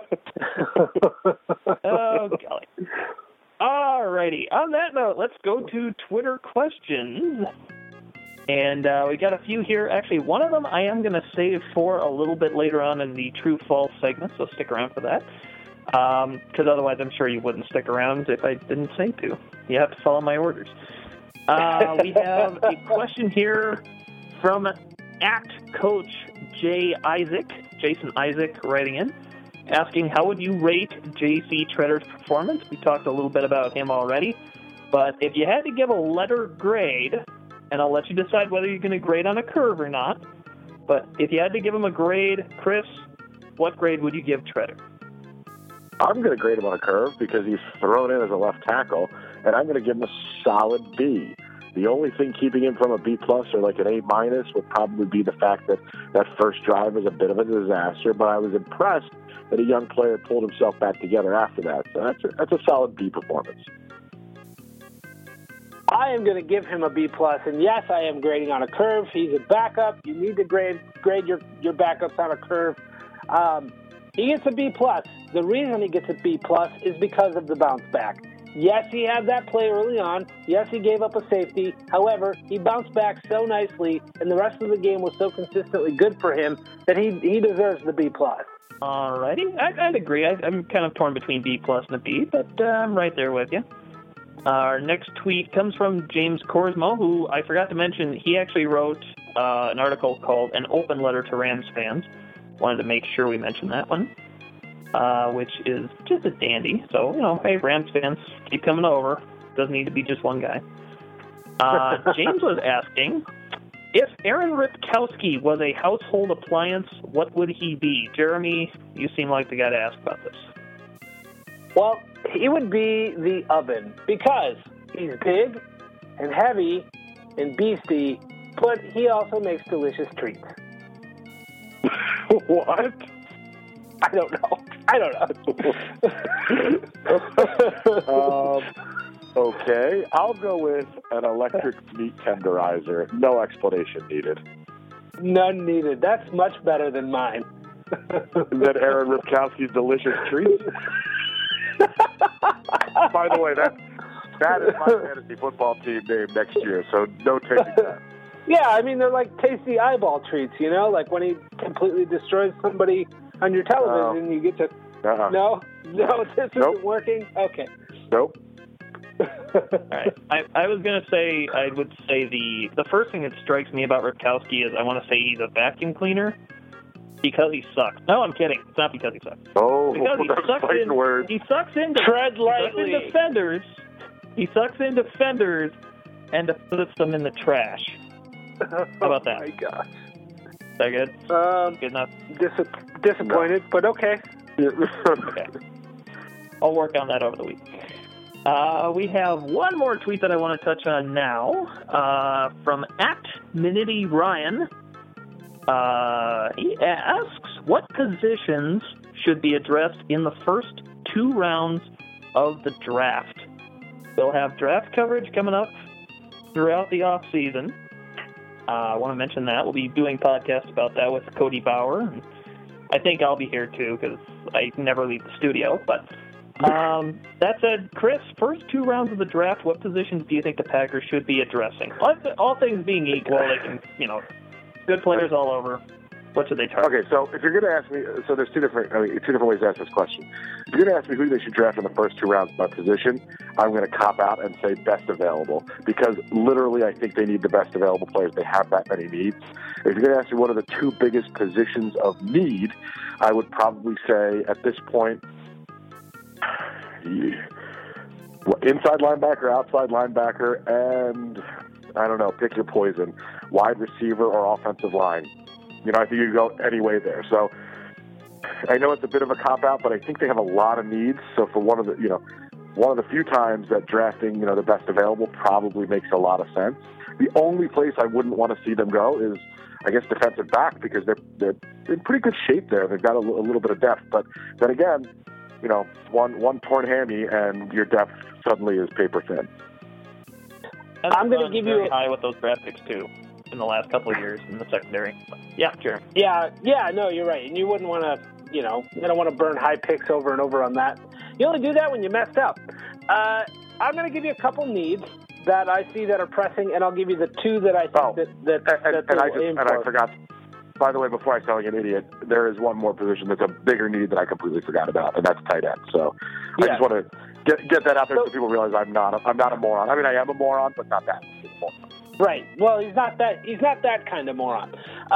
Speaker 10: Oh, golly. All righty. On that note, let's go to Twitter questions. And we got a few here. Actually, one of them I am going to save for a little bit later on in the true-false segment, so stick around for that. Because otherwise I'm sure you wouldn't stick around if I didn't say to. You have to follow my orders. We have a question here from @Coach J. Isaac, Jason Isaac, writing in, asking how would you rate J.C. Tretter's performance? We talked a little bit about him already, but if you had to give a letter grade, and I'll let you decide whether you're going to grade on a curve or not, but if you had to give him a grade, Chris, what grade would you give Tretter?
Speaker 11: I'm going to grade him on a curve because he's thrown in as a left tackle, and I'm going to give him a solid B. The only thing keeping him from a B+ or like an A- would probably be the fact that that first drive was a bit of a disaster, but I was impressed that a young player pulled himself back together after that. So that's a solid B performance.
Speaker 6: I am going to give him a B+, and yes, I am grading on a curve. He's a backup. You need to grade your backups on a curve. He gets a B+. The reason he gets a B+ is because of the bounce back. Yes, he had that play early on. Yes, he gave up a safety. However, he bounced back so nicely, and the rest of the game was so consistently good for him that he deserves the B+.
Speaker 10: All righty. I'd agree. I'm kind of torn between B+ and a B, but I'm right there with you. Our next tweet comes from James Corsmo, who I forgot to mention. He actually wrote an article called An Open Letter to Rams Fans. Wanted to make sure we mentioned that one, which is just a dandy. So, hey, Rams fans, keep coming over. Doesn't need to be just one guy. James was asking, if Aaron Ripkowski was a household appliance, what would he be? Jeremy, you seem like the guy to ask about this.
Speaker 6: Well, he would be the oven because he's big and heavy and beastie, but he also makes delicious treats.
Speaker 11: What?
Speaker 6: I don't know.
Speaker 11: Okay, I'll go with an electric meat tenderizer. No explanation needed.
Speaker 6: None needed. That's much better than mine.
Speaker 11: Than Aaron Ripkowski's delicious treats? By the way, that is my fantasy football team name next year, so no taking that.
Speaker 6: Yeah, I mean, they're like tasty eyeball treats, like when he completely destroys somebody on your television, you get to... No, this isn't working? Okay.
Speaker 11: Nope.
Speaker 10: All right. I was going to say, I would say the first thing that strikes me about Ripkowski is I want to say he's a vacuum cleaner because he sucks. No, I'm kidding. It's not because he sucks.
Speaker 11: Oh,
Speaker 10: because he sucks into
Speaker 6: tread lightly.
Speaker 10: He sucks into fenders and puts them in the trash. How about that?
Speaker 6: Oh, my gosh.
Speaker 10: Is that good? Good enough?
Speaker 6: Disappointed, but okay.
Speaker 10: Okay. I'll work on that over the week. We have one more tweet that I want to touch on now from @MinityRyan. He asks, what positions should be addressed in the first 2 rounds of the draft? We'll have draft coverage coming up throughout the off-season. I want to mention that. We'll be doing podcasts about that with Cody Bauer. And I think I'll be here, too, because I never leave the studio. But that said, Chris, first 2 rounds of the draft, what positions do you think the Packers should be addressing? All things being equal, they can, good players all over. What should they target?
Speaker 11: Okay, so if you're going to ask me, so there's two different ways to ask this question. If you're going to ask me who they should draft in the first 2 rounds by position, I'm going to cop out and say best available, because literally I think they need the best available players. They have that many needs. If you're going to ask me what are the 2 biggest positions of need, I would probably say at this point, inside linebacker, outside linebacker, and I don't know, pick your poison, wide receiver or offensive line. You know, I think you go any way there. So I know it's a bit of a cop-out, but I think they have a lot of needs. So for one of the few times that drafting, the best available probably makes a lot of sense. The only place I wouldn't want to see them go is, I guess, defensive back, because they're in pretty good shape there. They've got a little bit of depth. But then again, one torn hammy and your depth suddenly is paper thin.
Speaker 10: I'm going to give you high with those draft picks too in the last couple of years in the secondary. Yeah, sure.
Speaker 6: Yeah, no, you're right. And you wouldn't want to, you don't want to burn high picks over and over on that. You only do that when you messed up. I'm going to give you a couple needs that I see that are pressing, and I'll give you the 2 that I think
Speaker 11: I forgot. By the way, before I sound like an idiot, there is one more position that's a bigger need that I completely forgot about, and that's tight end. So I just want to get that out there so people realize I'm not a moron. I mean, I am a moron, but not that much of a moron.
Speaker 6: Right. Well, he's not that kind of moron.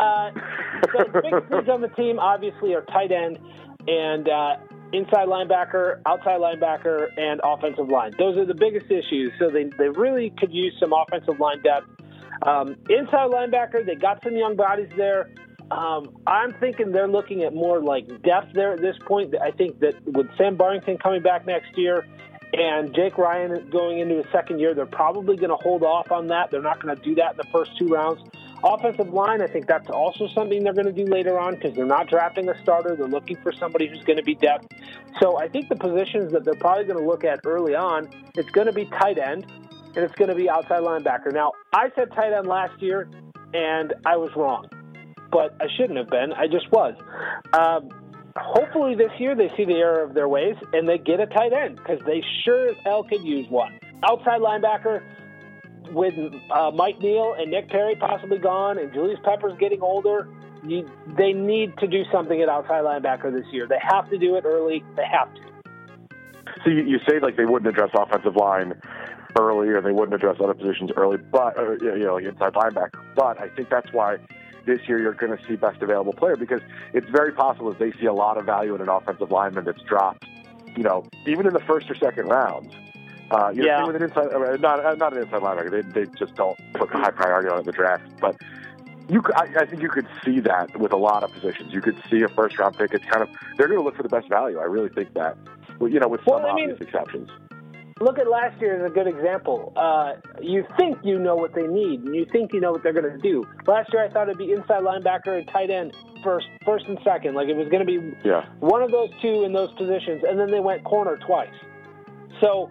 Speaker 6: So the big needs on the team obviously are tight end and inside linebacker, outside linebacker, and offensive line. Those are the biggest issues. So they really could use some offensive line depth. Inside linebacker, they got some young bodies there. I'm thinking they're looking at more like depth there at this point. I think that with Sam Barrington coming back next year and Jake Ryan going into his second year, they're probably going to hold off on that. They're not going to do that in the first 2 rounds. Offensive line, I think that's also something they're going to do later on, because they're not drafting a starter. They're looking for somebody who's going to be depth. So I think the positions that they're probably going to look at early on, it's going to be tight end and it's going to be outside linebacker. Now, I said tight end last year, and I was wrong. But I shouldn't have been. I just was. Hopefully this year they see the error of their ways and they get a tight end, because they sure as hell could use one. Outside linebacker, with Mike Neal and Nick Perry possibly gone and Julius Peppers getting older, they need to do something at outside linebacker this year. They have to do it early. They have to.
Speaker 11: So you say like they wouldn't address offensive line early, or they wouldn't address other positions early, but like inside linebacker. But I think that's why this year you're going to see best available player, because it's very possible that they see a lot of value in an offensive lineman that's dropped, even in the first or second rounds. With an inside, not an inside linebacker. They just don't put high priority on it in the draft. But I think you could see that with a lot of positions. You could see a first round pick. It's kind of, they're going to look for the best value. I really think that, with some obvious exceptions.
Speaker 6: Look at last year as a good example. You think you know what they need, and you think you know what they're going to do. Last year I thought it'd be inside linebacker and tight end first and second. Like it was going to be one of those 2 in those positions, and then they went corner twice. So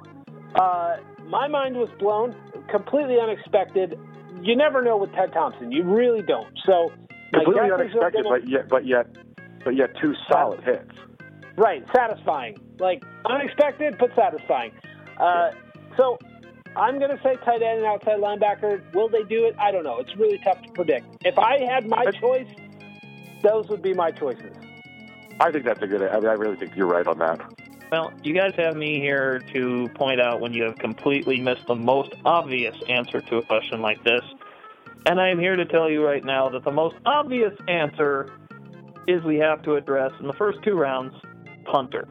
Speaker 6: my mind was blown, completely unexpected. You never know with Ted Thompson. You really don't. So
Speaker 11: completely unexpected, but yet 2 solid hits.
Speaker 6: Right, satisfying. Like unexpected, but satisfying. So I'm going to say tight end and outside linebacker. Will they do it? I don't know. It's really tough to predict. If I had my choice, those would be my choices.
Speaker 11: I think that's a good. I really think you're right on that.
Speaker 10: Well, you guys have me here to point out when you have completely missed the most obvious answer to a question like this. And I am here to tell you right now that the most obvious answer is we have to address in the first 2 rounds, punter.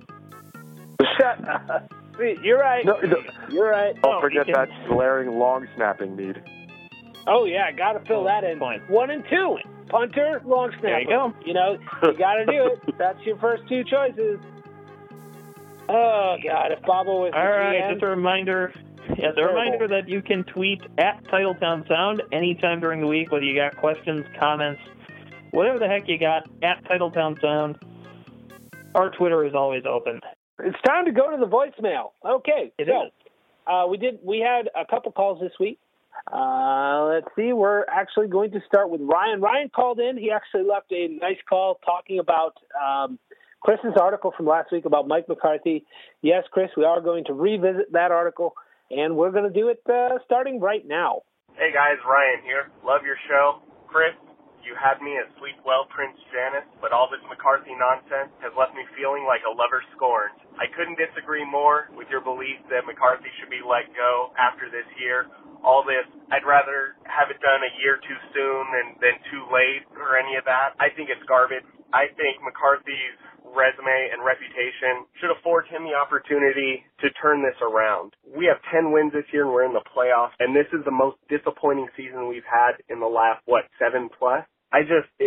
Speaker 6: You're right.
Speaker 11: No,
Speaker 6: you're right.
Speaker 11: Don't forget that glaring long snapping need.
Speaker 6: Oh, yeah, got to fill that in. 1 and 2. Punter, long snapper.
Speaker 10: There you go.
Speaker 6: You got to do it. That's your first 2 choices. Oh, God, if Baba was
Speaker 10: all right, just a reminder. Yeah, the reminder that you can tweet at Titletown Sound anytime during the week, whether you got questions, comments, whatever the heck you got, at Titletown Sound. Our Twitter is always open.
Speaker 6: It's time to go to the voicemail. Okay, we had a couple calls this week. Let's see. We're actually going to start with Ryan. Ryan called in. He actually left a nice call talking about Chris's article from last week about Mike McCarthy. Yes, Chris, we are going to revisit that article, and we're going to do it starting right now.
Speaker 13: Hey, guys, Ryan here. Love your show. Chris, You had me at sleep well, Prince Janice, but all this McCarthy nonsense has left me feeling like a lover scorned. I couldn't disagree more with your belief that McCarthy should be let go after this year. All this, I'd rather have it done a year too soon than too late or any of that. I think it's garbage. I think McCarthy's resume and reputation should afford him the opportunity to turn this around. We have 10 wins this year and we're in the playoffs, and this is the most disappointing season we've had in the last, 7 plus? I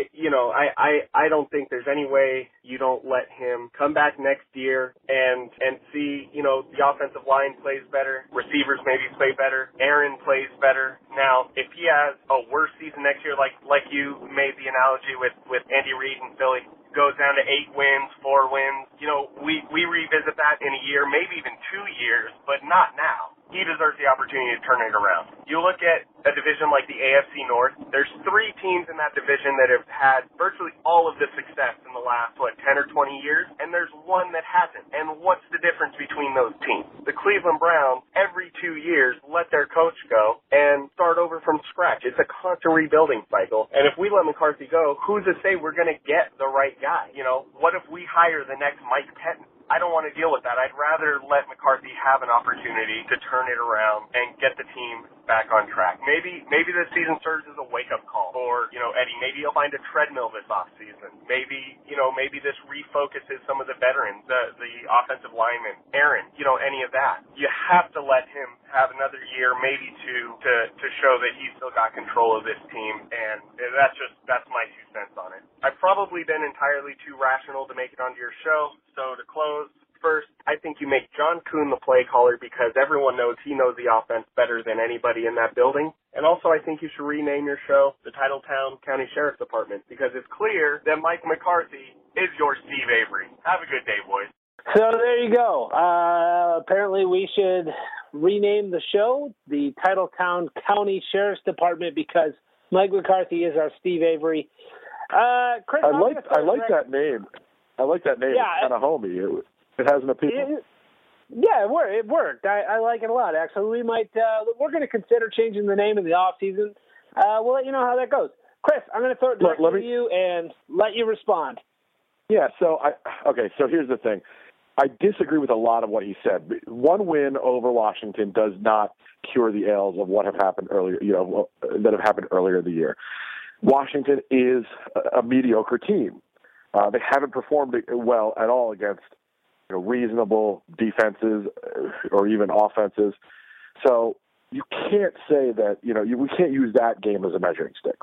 Speaker 13: don't think there's any way you don't let him come back next year and see, the offensive line plays better, receivers maybe play better, Aaron plays better. Now, if he has a worse season next year, like you made the analogy with Andy Reid and Philly, goes down to 8 wins, 4 wins, we revisit that in a year, maybe even 2 years, but not now. He deserves the opportunity to turn it around. You look at a division like the AFC North, there's 3 teams in that division that have had virtually all of the success in the last, 10 or 20 years, and there's one that hasn't. And what's the difference between those teams? The Cleveland Browns, every 2 years, let their coach go and start over from scratch. It's a constant rebuilding cycle. And if we let McCarthy go, who's to say we're going to get the right guy? What if we hire the next Mike Pettin? I don't want to deal with that. I'd rather let McCarthy have an opportunity to turn it around and get the team back on track. Maybe this season serves as a wake-up call for, Eddie. Maybe he'll find a treadmill this offseason. Maybe this refocuses some of the veterans, the offensive linemen, Aaron, any of that. You have to let him have another year, maybe two, to show that he's still got control of this team, and that's my 2 cents on it. I've probably been entirely too rational to make it onto your show, so to close, first, I think you make John Kuhn the play caller because everyone knows he knows the offense better than anybody in that building. And also, I think you should rename your show the Titletown County Sheriff's Department because it's clear that Mike McCarthy is your Steve Avery. Have a good day, boys.
Speaker 6: So there you go. Apparently we should rename the show the Titletown County Sheriff's Department because Mike McCarthy is our Steve Avery. Chris,
Speaker 11: I like that name. I like that name.
Speaker 6: Yeah,
Speaker 11: it's kind of homey. It has an appeal.
Speaker 6: It worked. I like it a lot, actually. We might, we're going to consider changing the name in the off season. We'll let you know how that goes. Chris, I'm going to throw it directly to you and let you respond.
Speaker 11: Yeah, so here's the thing. I disagree with a lot of what he said. 1 win over Washington does not cure the ails of what have happened earlier, that have happened earlier in the year. Washington is a mediocre team. They haven't performed well at all against reasonable defenses or even offenses. So you can't say that, we can't use that game as a measuring stick.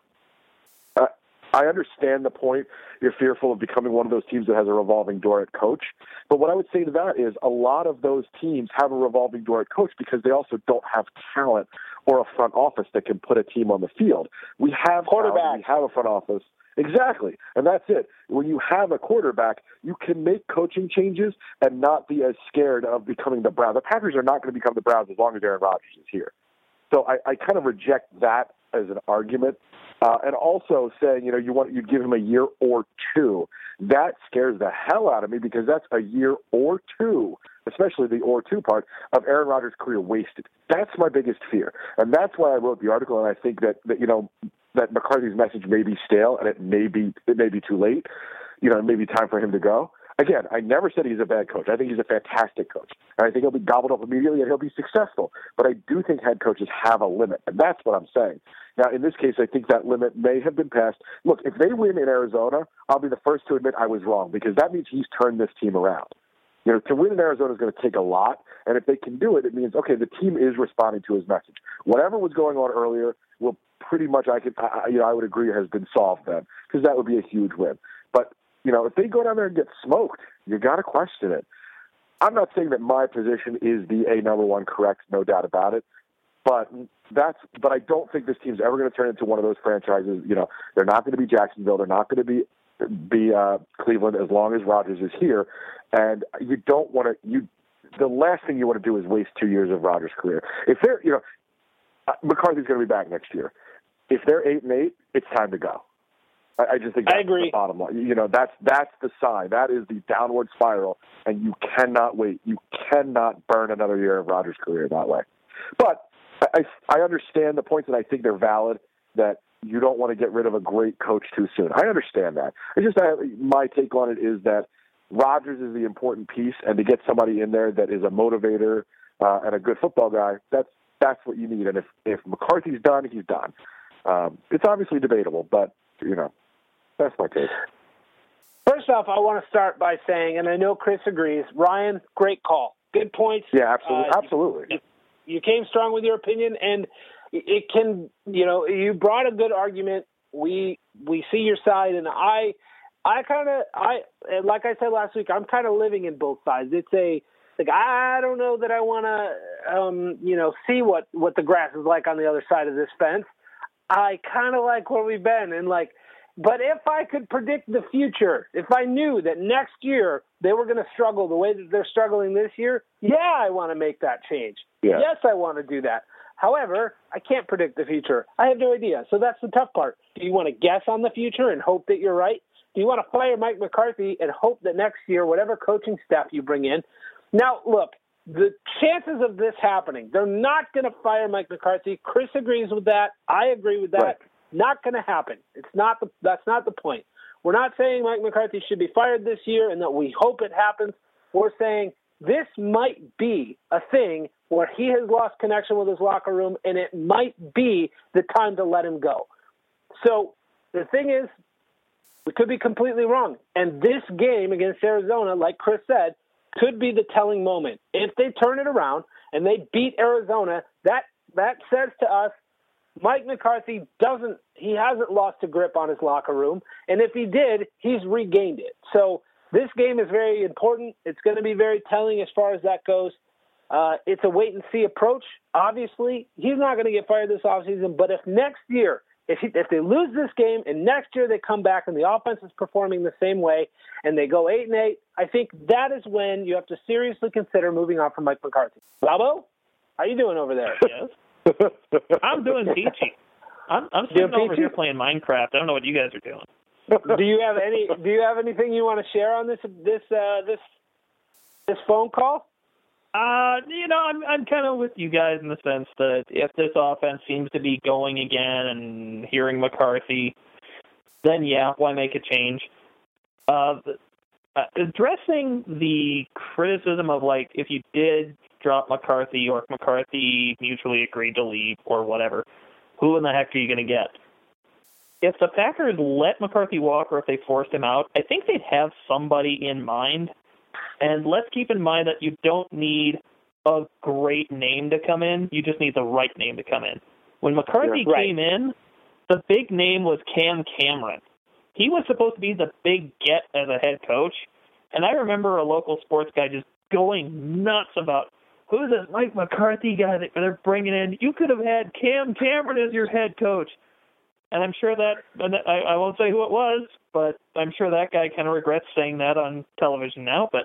Speaker 11: I understand the point. You're fearful of becoming one of those teams that has a revolving door at coach. But what I would say to that is a lot of those teams have a revolving door at coach because they also don't have talent or a front office that can put a team on the field. We have quarterback. We have a front office. Exactly. And that's it. When you have a quarterback, you can make coaching changes and not be as scared of becoming the Browns. The Packers are not going to become the Browns as long as Aaron Rodgers is here. So I kind of reject that as an argument. And also saying, you'd give him a year or 2. That scares the hell out of me because that's a year or 2, especially the or 2 part, of Aaron Rodgers' career wasted. That's my biggest fear. And that's why I wrote the article, and I think that McCarthy's message may be stale and it may be too late. It may be time for him to go. Again, I never said he's a bad coach. I think he's a fantastic coach. And I think he'll be gobbled up immediately and he'll be successful. But I do think head coaches have a limit, and that's what I'm saying. Now, in this case, I think that limit may have been passed. Look, if they win in Arizona, I'll be the first to admit I was wrong because that means he's turned this team around. To win in Arizona is going to take a lot, and if they can do it, it means, okay, the team is responding to his message. Whatever was going on earlier will pretty much, I would agree, has been solved then because that would be a huge win. But if they go down there and get smoked, you got to question it. I'm not saying that my position is the number one correct, no doubt about it. But I don't think this team's ever going to turn into one of those franchises. They're not going to be Jacksonville. They're not going to be Cleveland as long as Rodgers is here. And you don't want to. The last thing you want to do is waste 2 years of Rodgers' career. If they're, McCarthy's going to be back next year. If they're 8-8, it's time to go. I just think that's the bottom line. That's the sign. That is the downward spiral, and you cannot wait. You cannot burn another year of Rodgers' career that way. But I understand the points, and I think they're valid, that you don't want to get rid of a great coach too soon. I understand that. It's just my take on it is that Rodgers is the important piece, and to get somebody in there that is a motivator and a good football guy, that's what you need. And if McCarthy's done, he's done. It's obviously debatable, but, that's my take.
Speaker 6: First off, I want to start by saying, and I know Chris agrees, Ryan, great call. Good points.
Speaker 11: Yeah, absolutely.
Speaker 6: You came strong with your opinion, and it can, you brought a good argument. We see your side, and I like I said last week, I'm kind of living in both sides. It's I don't know that I want to, see what the grass is like on the other side of this fence. I kind of like where we've been, and but if I could predict the future, if I knew that next year they were going to struggle the way that they're struggling this year, I want to make that change. Yeah. Yes, I want to do that. However, I can't predict the future. I have no idea. So that's the tough part. Do you want to guess on the future and hope that you're right? Do you want to fire Mike McCarthy and hope that next year, whatever coaching staff you bring in? Now, look, the chances of this happening, they're not going to fire Mike McCarthy. Chris agrees with that. I agree with that. Right. Not going to happen. That's not the point. We're not saying Mike McCarthy should be fired this year and that we hope it happens. We're saying this might be a thing where he has lost connection with his locker room, and it might be the time to let him go. So the thing is, we could be completely wrong. And this game against Arizona, like Chris said, could be the telling moment. If they turn it around and they beat Arizona, that says to us, Mike McCarthy hasn't lost a grip on his locker room. And if he did, he's regained it. So this game is very important. It's going to be very telling as far as that goes. It's a wait-and-see approach. Obviously, he's not going to get fired this offseason, but if next year, if they lose this game and next year they come back and the offense is performing the same way and they go 8-8, I think that is when you have to seriously consider moving on from Mike McCarthy. Bobo, how you doing over there?
Speaker 10: Yes. I'm doing peachy. I'm sitting over here playing Minecraft. I don't know what you guys are doing.
Speaker 6: Do you have anything you want to share on this phone call?
Speaker 10: I'm kind of with you guys in the sense that if this offense seems to be going again and hearing McCarthy, then why make a change? Addressing the criticism of if you did drop McCarthy or if McCarthy mutually agreed to leave or whatever, who in the heck are you going to get? If the Packers let McCarthy walk or if they forced him out, I think they'd have somebody in mind. And let's keep in mind that you don't need a great name to come in. You just need the right name to come in. When McCarthy came in, the big name was Cam Cameron. He was supposed to be the big get as a head coach. And I remember a local sports guy just going nuts about, who's this Mike McCarthy guy that they're bringing in? You could have had Cam Cameron as your head coach. And I'm sure that, I won't say who it was, but I'm sure that guy kind of regrets saying that on television now. But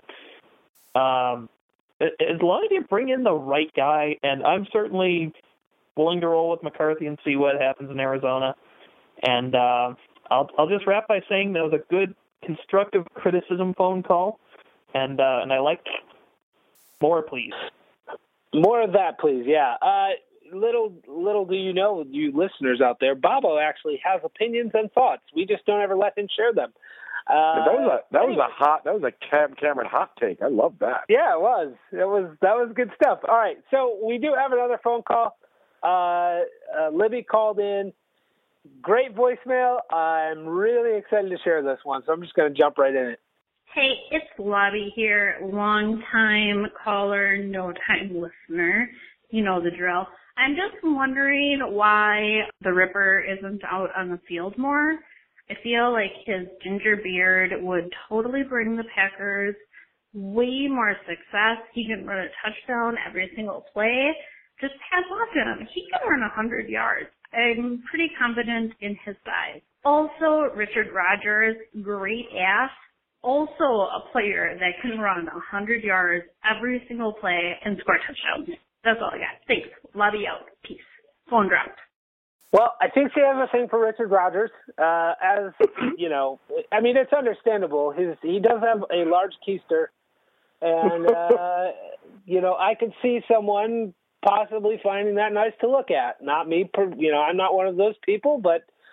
Speaker 10: as long as you bring in the right guy, and I'm certainly willing to roll with McCarthy and see what happens in Arizona. And I'll just wrap by saying that was a good, constructive criticism phone call, and I like more, please.
Speaker 6: More of that, please. Yeah. Little do you know, you listeners out there, Bobo actually has opinions and thoughts. We just don't ever let him share them.
Speaker 11: That was a Cam Cameron hot take. I love that.
Speaker 6: Yeah, it was. That was good stuff. All right, so we do have another phone call. Libby called in. Great voicemail. I'm really excited to share this one, so I'm just going to jump right in it.
Speaker 14: Hey, it's Lobby here, long-time caller, no-time listener. You know the drill. I'm just wondering why the Ripper isn't out on the field more. I feel like his ginger beard would totally bring the Packers way more success. He can run a touchdown every single play. Just pass off him. He can run 100 yards. I'm pretty confident in his size. Also, Richard Rodgers, great ass. Also a player that can run 100 yards every single play and score touchdowns. That's all I got. Thanks. Love you out. Peace. Phone dropped.
Speaker 6: Well, I think she has a thing for Richard Rodgers. As you know, I mean, it's understandable. He does have a large keister, and I could see someone possibly finding that nice to look at. Not me, I'm not one of those people, but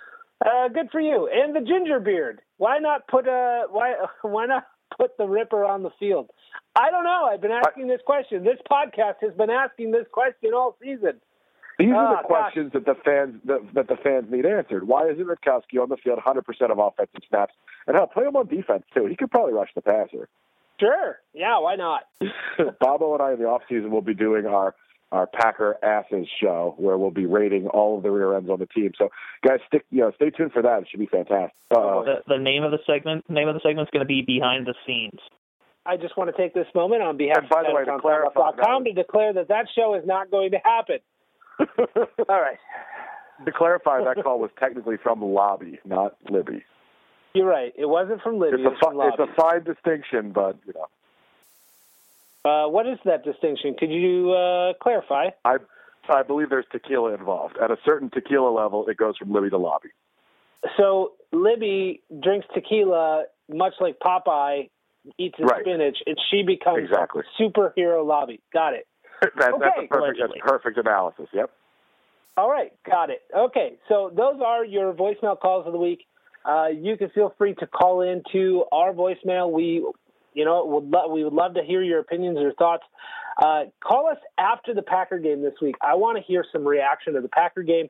Speaker 6: Good for you. And the ginger beard. Why not put the Ripper on the field? I don't know. I've been asking this question. This podcast has been asking this question all season.
Speaker 11: These are the questions that the fans need answered. Why isn't Rutkowski on the field 100% of offensive snaps? And hell, play him on defense too. He could probably rush the passer.
Speaker 6: Sure. Yeah, why not?
Speaker 11: Bobo and I in the offseason will be doing our Packer Asses show where we'll be rating all of the rear ends on the team. So guys, stay tuned for that. It should be fantastic.
Speaker 10: The name of the segment is going to be Behind the Scenes.
Speaker 6: I just want to take this moment on behalf of
Speaker 11: TittleTownSouth.com
Speaker 6: to declare that show is not going to happen. All right.
Speaker 11: To clarify, that call was technically from Lobby, not Libby.
Speaker 6: You're right. It wasn't from Libby.
Speaker 11: It's a fine distinction, but you know.
Speaker 6: What is that distinction? Could you clarify?
Speaker 11: I believe there's tequila involved. At a certain tequila level, it goes from Libby to Lobby.
Speaker 6: So Libby drinks tequila much like Popeye eats his spinach, and she becomes superhero Lobby. Got it.
Speaker 11: That's a perfect analysis. Yep.
Speaker 6: All right, got it. Okay, so those are your voicemail calls of the week. You can feel free to call in to our voicemail. We would love to hear your opinions or thoughts. Call us after the Packer game this week. I want to hear some reaction to the Packer game.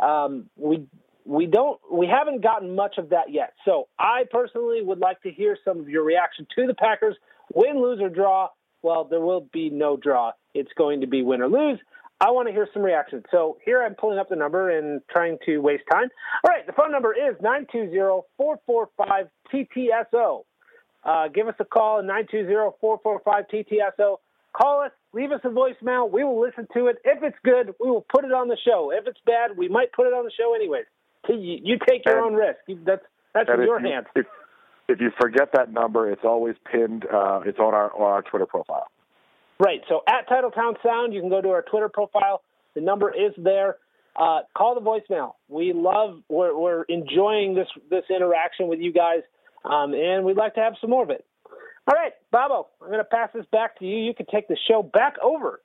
Speaker 6: We haven't gotten much of that yet. So I personally would like to hear some of your reaction to the Packers, win, lose, or draw. Well, there will be no draw. It's going to be win or lose. I want to hear some reaction. So here I'm pulling up the number and trying to waste time. All right, the phone number is 920-445-TTSO. Give us a call at 920-445-TTSO. Call us, leave us a voicemail. We will listen to it. If it's good, we will put it on the show. If it's bad, we might put it on the show anyways. You take your own risk. That's in your hands.
Speaker 11: If you forget that number, it's always pinned. It's on our Twitter profile.
Speaker 6: Right. So at Titletown Sound, you can go to our Twitter profile. The number is there. Call the voicemail. We're enjoying this interaction with you guys, and we'd like to have some more of it. All right, Bobo, I'm going to pass this back to you. You can take the show back over.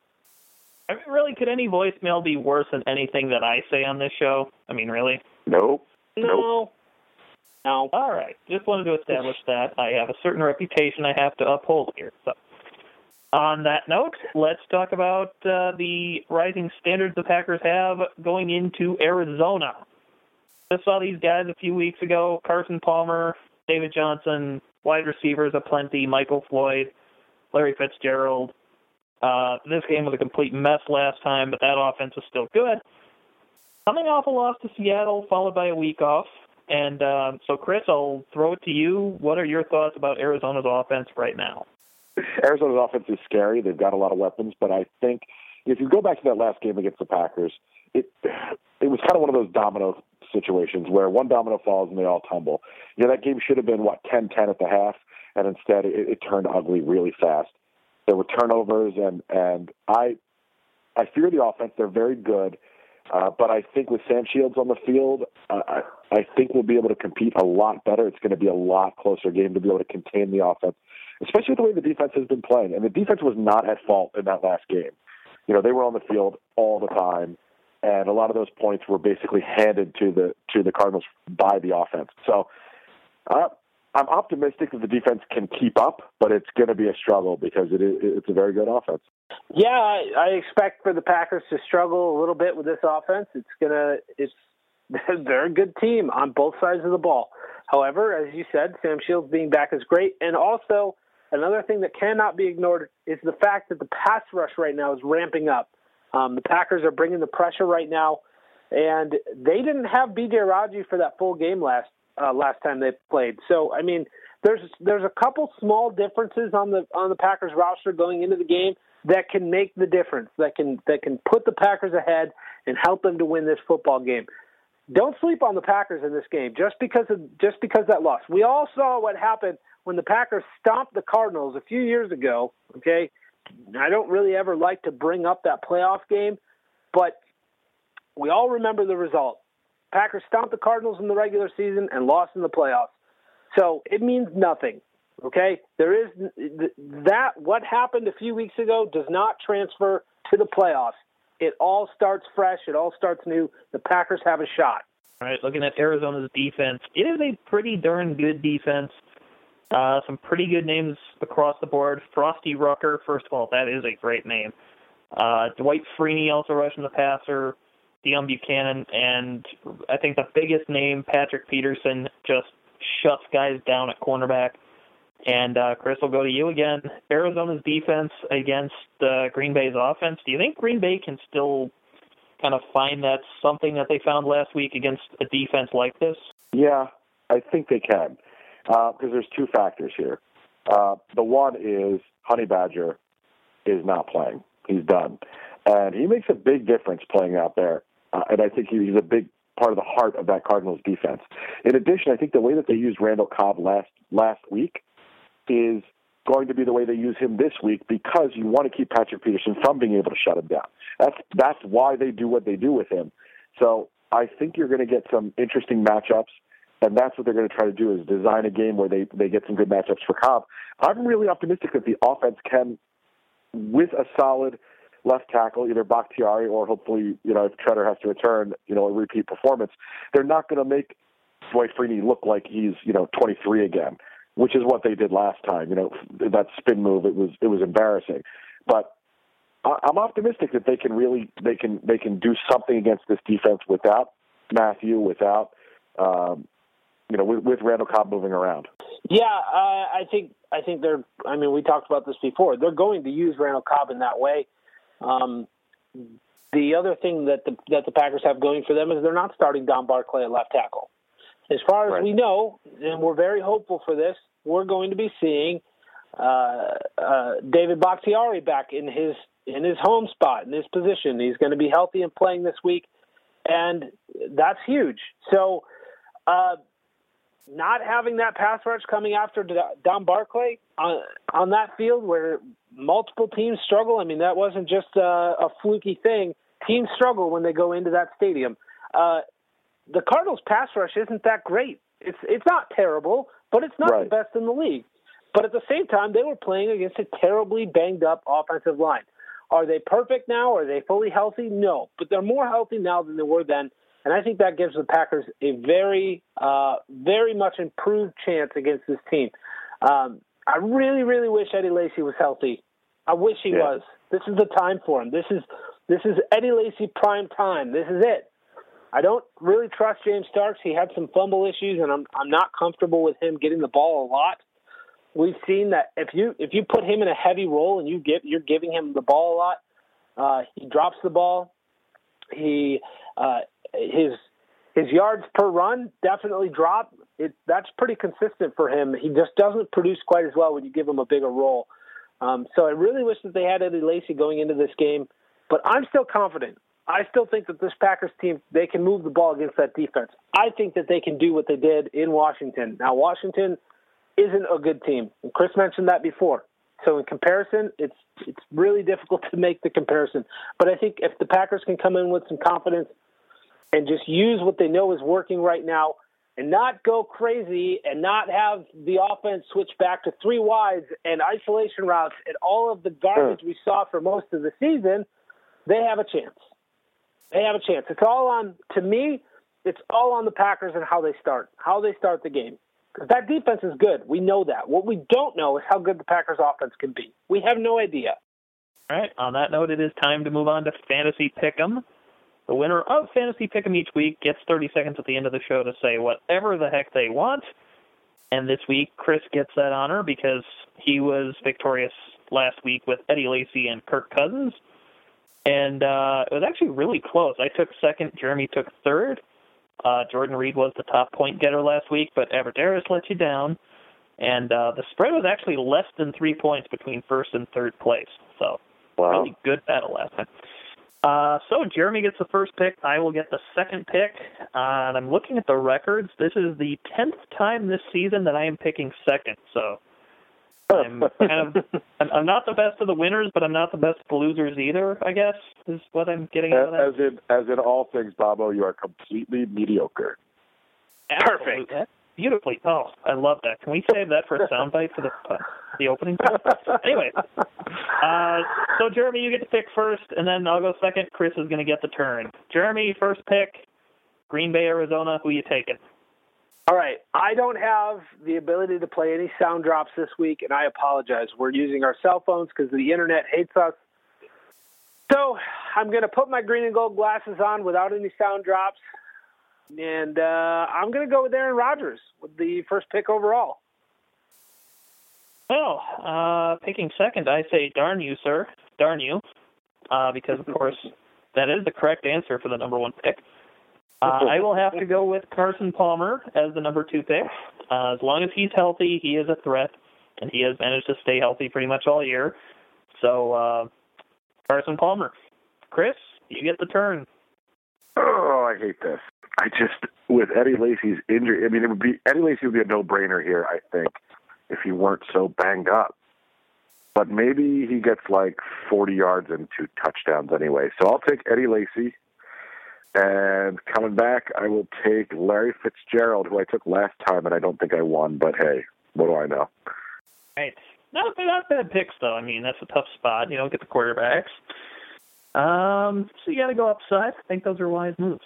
Speaker 10: I mean, really, could any voicemail be worse than anything that I say on this show? I mean, really?
Speaker 11: Nope.
Speaker 6: No.
Speaker 10: All right. Just wanted to establish that I have a certain reputation I have to uphold here. So, on that note, let's talk about the rising standards the Packers have going into Arizona. Just saw these guys a few weeks ago, Carson Palmer, David Johnson, wide receivers aplenty, Michael Floyd, Larry Fitzgerald. This game was a complete mess last time, but that offense was still good. Coming off a loss to Seattle, followed by a week off. And so, Chris, I'll throw it to you. What are your thoughts about Arizona's offense right now?
Speaker 11: Arizona's offense is scary. They've got a lot of weapons, but I think if you go back to that last game against the Packers, it was kind of one of those domino situations where one domino falls and they all tumble. You know, that game should have been, 10-10 at the half, and instead it turned ugly really fast. There were turnovers, and I fear the offense. They're very good, but I think with Sam Shields on the field, I think we'll be able to compete a lot better. It's going to be a lot closer game to be able to contain the offense, especially with the way the defense has been playing. And the defense was not at fault in that last game. You know, they were on the field all the time, and a lot of those points were basically handed to the Cardinals by the offense. So I'm optimistic that the defense can keep up, but it's going to be a struggle because it's a very good offense.
Speaker 6: Yeah, I expect for the Packers to struggle a little bit with this offense. They're a good team on both sides of the ball. However, as you said, Sam Shields being back is great. And also, another thing that cannot be ignored is the fact that the pass rush right now is ramping up. The Packers are bringing the pressure right now, and they didn't have B.J. Raji for that full game last time they played. So, I mean, there's a couple small differences on the Packers roster going into the game that can make the difference, that can put the Packers ahead and help them to win this football game. Don't sleep on the Packers in this game just because that loss. We all saw what happened when the Packers stomped the Cardinals a few years ago, okay? I don't really ever like to bring up that playoff game, but we all remember the result. Packers stomped the Cardinals in the regular season and lost in the playoffs. So it means nothing, okay? There is that what happened a few weeks ago does not transfer to the playoffs. It all starts fresh. It all starts new. The Packers have a shot.
Speaker 10: All right, looking at Arizona's defense, it is a pretty darn good defense. Some pretty good names across the board. Frosty Rucker, first of all, that is a great name. Dwight Freeney also rushing the passer. Deion Buchanan, and I think the biggest name, Patrick Peterson, just shuts guys down at cornerback. And Chris, will go to you again. Arizona's defense against Green Bay's offense. Do you think Green Bay can still kind of find that something that they found last week against a defense like this?
Speaker 11: Yeah, I think they can, because there's two factors here. The one is Honey Badger is not playing. He's done. And he makes a big difference playing out there. And I think he's a big part of the heart of that Cardinals defense. In addition, I think the way that they used Randall Cobb last week is going to be the way they use him this week, because you want to keep Patrick Peterson from being able to shut him down. That's why they do what they do with him. So I think you're going to get some interesting matchups, and that's what they're going to try to do, is design a game where they get some good matchups for Cobb. I'm really optimistic that the offense can, with a solid left tackle, either Bakhtiari or hopefully, if Tretter has to return, a repeat performance, they're not going to make Dwight Freeney look like he's, 23 again, which is what they did last time. That spin move, it was embarrassing. But I'm optimistic that they can do something against this defense without Matthew, without, with Randall Cobb moving around.
Speaker 6: Yeah, I think they're. I mean, we talked about this before. They're going to use Randall Cobb in that way. The other thing that the Packers have going for them is they're not starting Don Barclay at left tackle. As far as we know, and we're very hopeful for this, we're going to be seeing David Bakhtiari back in his home spot, in his position. He's going to be healthy and playing this week, and that's huge. So not having that pass rush coming after Don Barclay on that field where multiple teams struggle, I mean, that wasn't just a fluky thing. Teams struggle when they go into that stadium. The Cardinals' pass rush isn't that great. It's not terrible, but it's not the best in the league. But at the same time, they were playing against a terribly banged-up offensive line. Are they perfect now? Are they fully healthy? No, but they're more healthy now than they were then, and I think that gives the Packers a very, very much improved chance against this team. I really, really wish Eddie Lacy was healthy. I wish he was. This is the time for him. This is Eddie Lacy prime time. This is it. I don't really trust James Starks. He had some fumble issues, and I'm not comfortable with him getting the ball a lot. We've seen that if you put him in a heavy role and you're giving him the ball a lot, he drops the ball. His yards per run definitely drop. That's pretty consistent for him. He just doesn't produce quite as well when you give him a bigger role. So I really wish that they had Eddie Lacy going into this game, but I'm still confident. I still think that this Packers team, they can move the ball against that defense. I think that they can do what they did in Washington. Now, Washington isn't a good team, and Chris mentioned that before. So in comparison, it's really difficult to make the comparison. But I think if the Packers can come in with some confidence and just use what they know is working right now and not go crazy and not have the offense switch back to three wides and isolation routes and all of the garbage we saw for most of the season, they have a chance. They have a chance. It's all on, to me, it's all on the Packers and how they start the game. Because that defense is good. We know that. What we don't know is how good the Packers offense can be. We have no idea.
Speaker 10: All right. On that note, it is time to move on to Fantasy Pick'em. The winner of Fantasy Pick'em each week gets 30 seconds at the end of the show to say whatever the heck they want. And this week, Chris gets that honor because he was victorious last week with Eddie Lacy and Kirk Cousins. And it was actually really close. I took second. Jeremy took third. Jordan Reed was the top point getter last week, but Everderis let you down. And the spread was actually less than 3 points between first and third place. So really good battle last time. So Jeremy gets the first pick. I will get the second pick. And I'm looking at the records. This is the 10th time this season that I am picking second. So I'm not the best of the winners, but I'm not the best of the losers either, I guess, is what I'm getting out of that.
Speaker 11: As in all things, Bobo, you are completely mediocre.
Speaker 10: Absolutely. Perfect. Beautifully. Oh, I love that. Can we save that for a soundbite for the opening? Anyway, so Jeremy, you get to pick first, and then I'll go second. Chris is going to get the turn. Jeremy, first pick. Green Bay, Arizona, who you taking?
Speaker 6: All right. I don't have the ability to play any sound drops this week, and I apologize. We're using our cell phones because the internet hates us. So I'm going to put my green and gold glasses on without any sound drops, and I'm going to go with Aaron Rodgers with the first pick overall.
Speaker 10: Well, picking second, I say darn you, sir. Darn you. Because, of course, that is the correct answer for the number one pick. I will have to go with Carson Palmer as the number 2 pick. As long as he's healthy, he is a threat, and he has managed to stay healthy pretty much all year. So, Carson Palmer. Chris, you get the turn.
Speaker 11: Oh, I hate this. With Eddie Lacy's injury, Eddie Lacy would be a no-brainer here, I think, if he weren't so banged up. But maybe he gets like 40 yards and 2 touchdowns anyway. So I'll take Eddie Lacy. And coming back, I will take Larry Fitzgerald, who I took last time, and I don't think I won. But hey, what do I know?
Speaker 10: Right. Not bad picks, though. I mean, that's a tough spot. You don't get the quarterbacks. So you got to go upside. I think those are wise moves.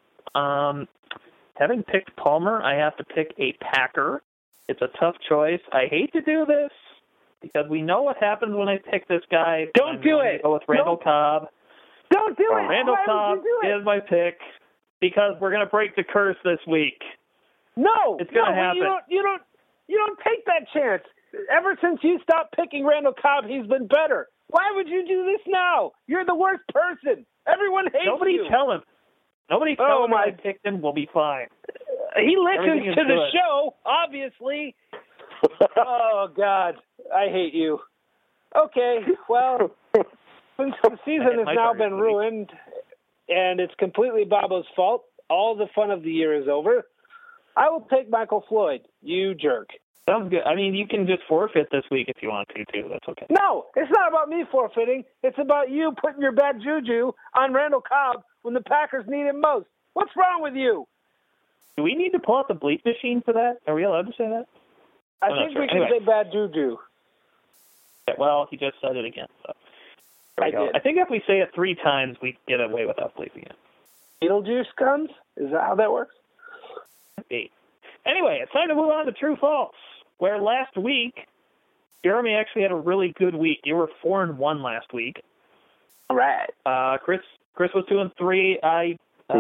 Speaker 10: Having picked Palmer, I have to pick a Packer. It's a tough choice. I hate to do this because we know what happens when I pick this guy.
Speaker 6: Don't do it.
Speaker 10: Go with Randall Cobb.
Speaker 6: Don't do it.
Speaker 10: Randall Cobb is my pick because we're going to break the curse this week.
Speaker 6: No,
Speaker 10: it's going to happen.
Speaker 6: You don't take that chance. Ever since you stopped picking Randall Cobb, he's been better. Why would you do this now? You're the worst person. Everyone hates you.
Speaker 10: Tell him. Nobody tell him I picked him. We'll be fine.
Speaker 6: He listens to the show, obviously. Oh, God. I hate you. Okay, well, since the season has now been ruined and it's completely Bobo's fault, all the fun of the year is over, I will take Michael Floyd. You jerk.
Speaker 10: Sounds good. I mean, you can just forfeit this week if you want to, too. That's okay.
Speaker 6: No, it's not about me forfeiting. It's about you putting your bad juju on Randall Cobb when the Packers need him most. What's wrong with you?
Speaker 10: Do we need to pull out the bleep machine for that? Are we allowed to say that?
Speaker 6: I think we can say bad juju.
Speaker 10: Yeah, well, he just said it again. So.
Speaker 6: I did.
Speaker 10: I think if we say it 3 times, we get away without bleeping it.
Speaker 6: Beetlejuice guns? Is that how that works?
Speaker 10: Maybe. Anyway, it's time to move on to True False, where last week, Jeremy actually had a really good week. You were 4-1 last week.
Speaker 6: All right.
Speaker 10: Chris was 2-3. I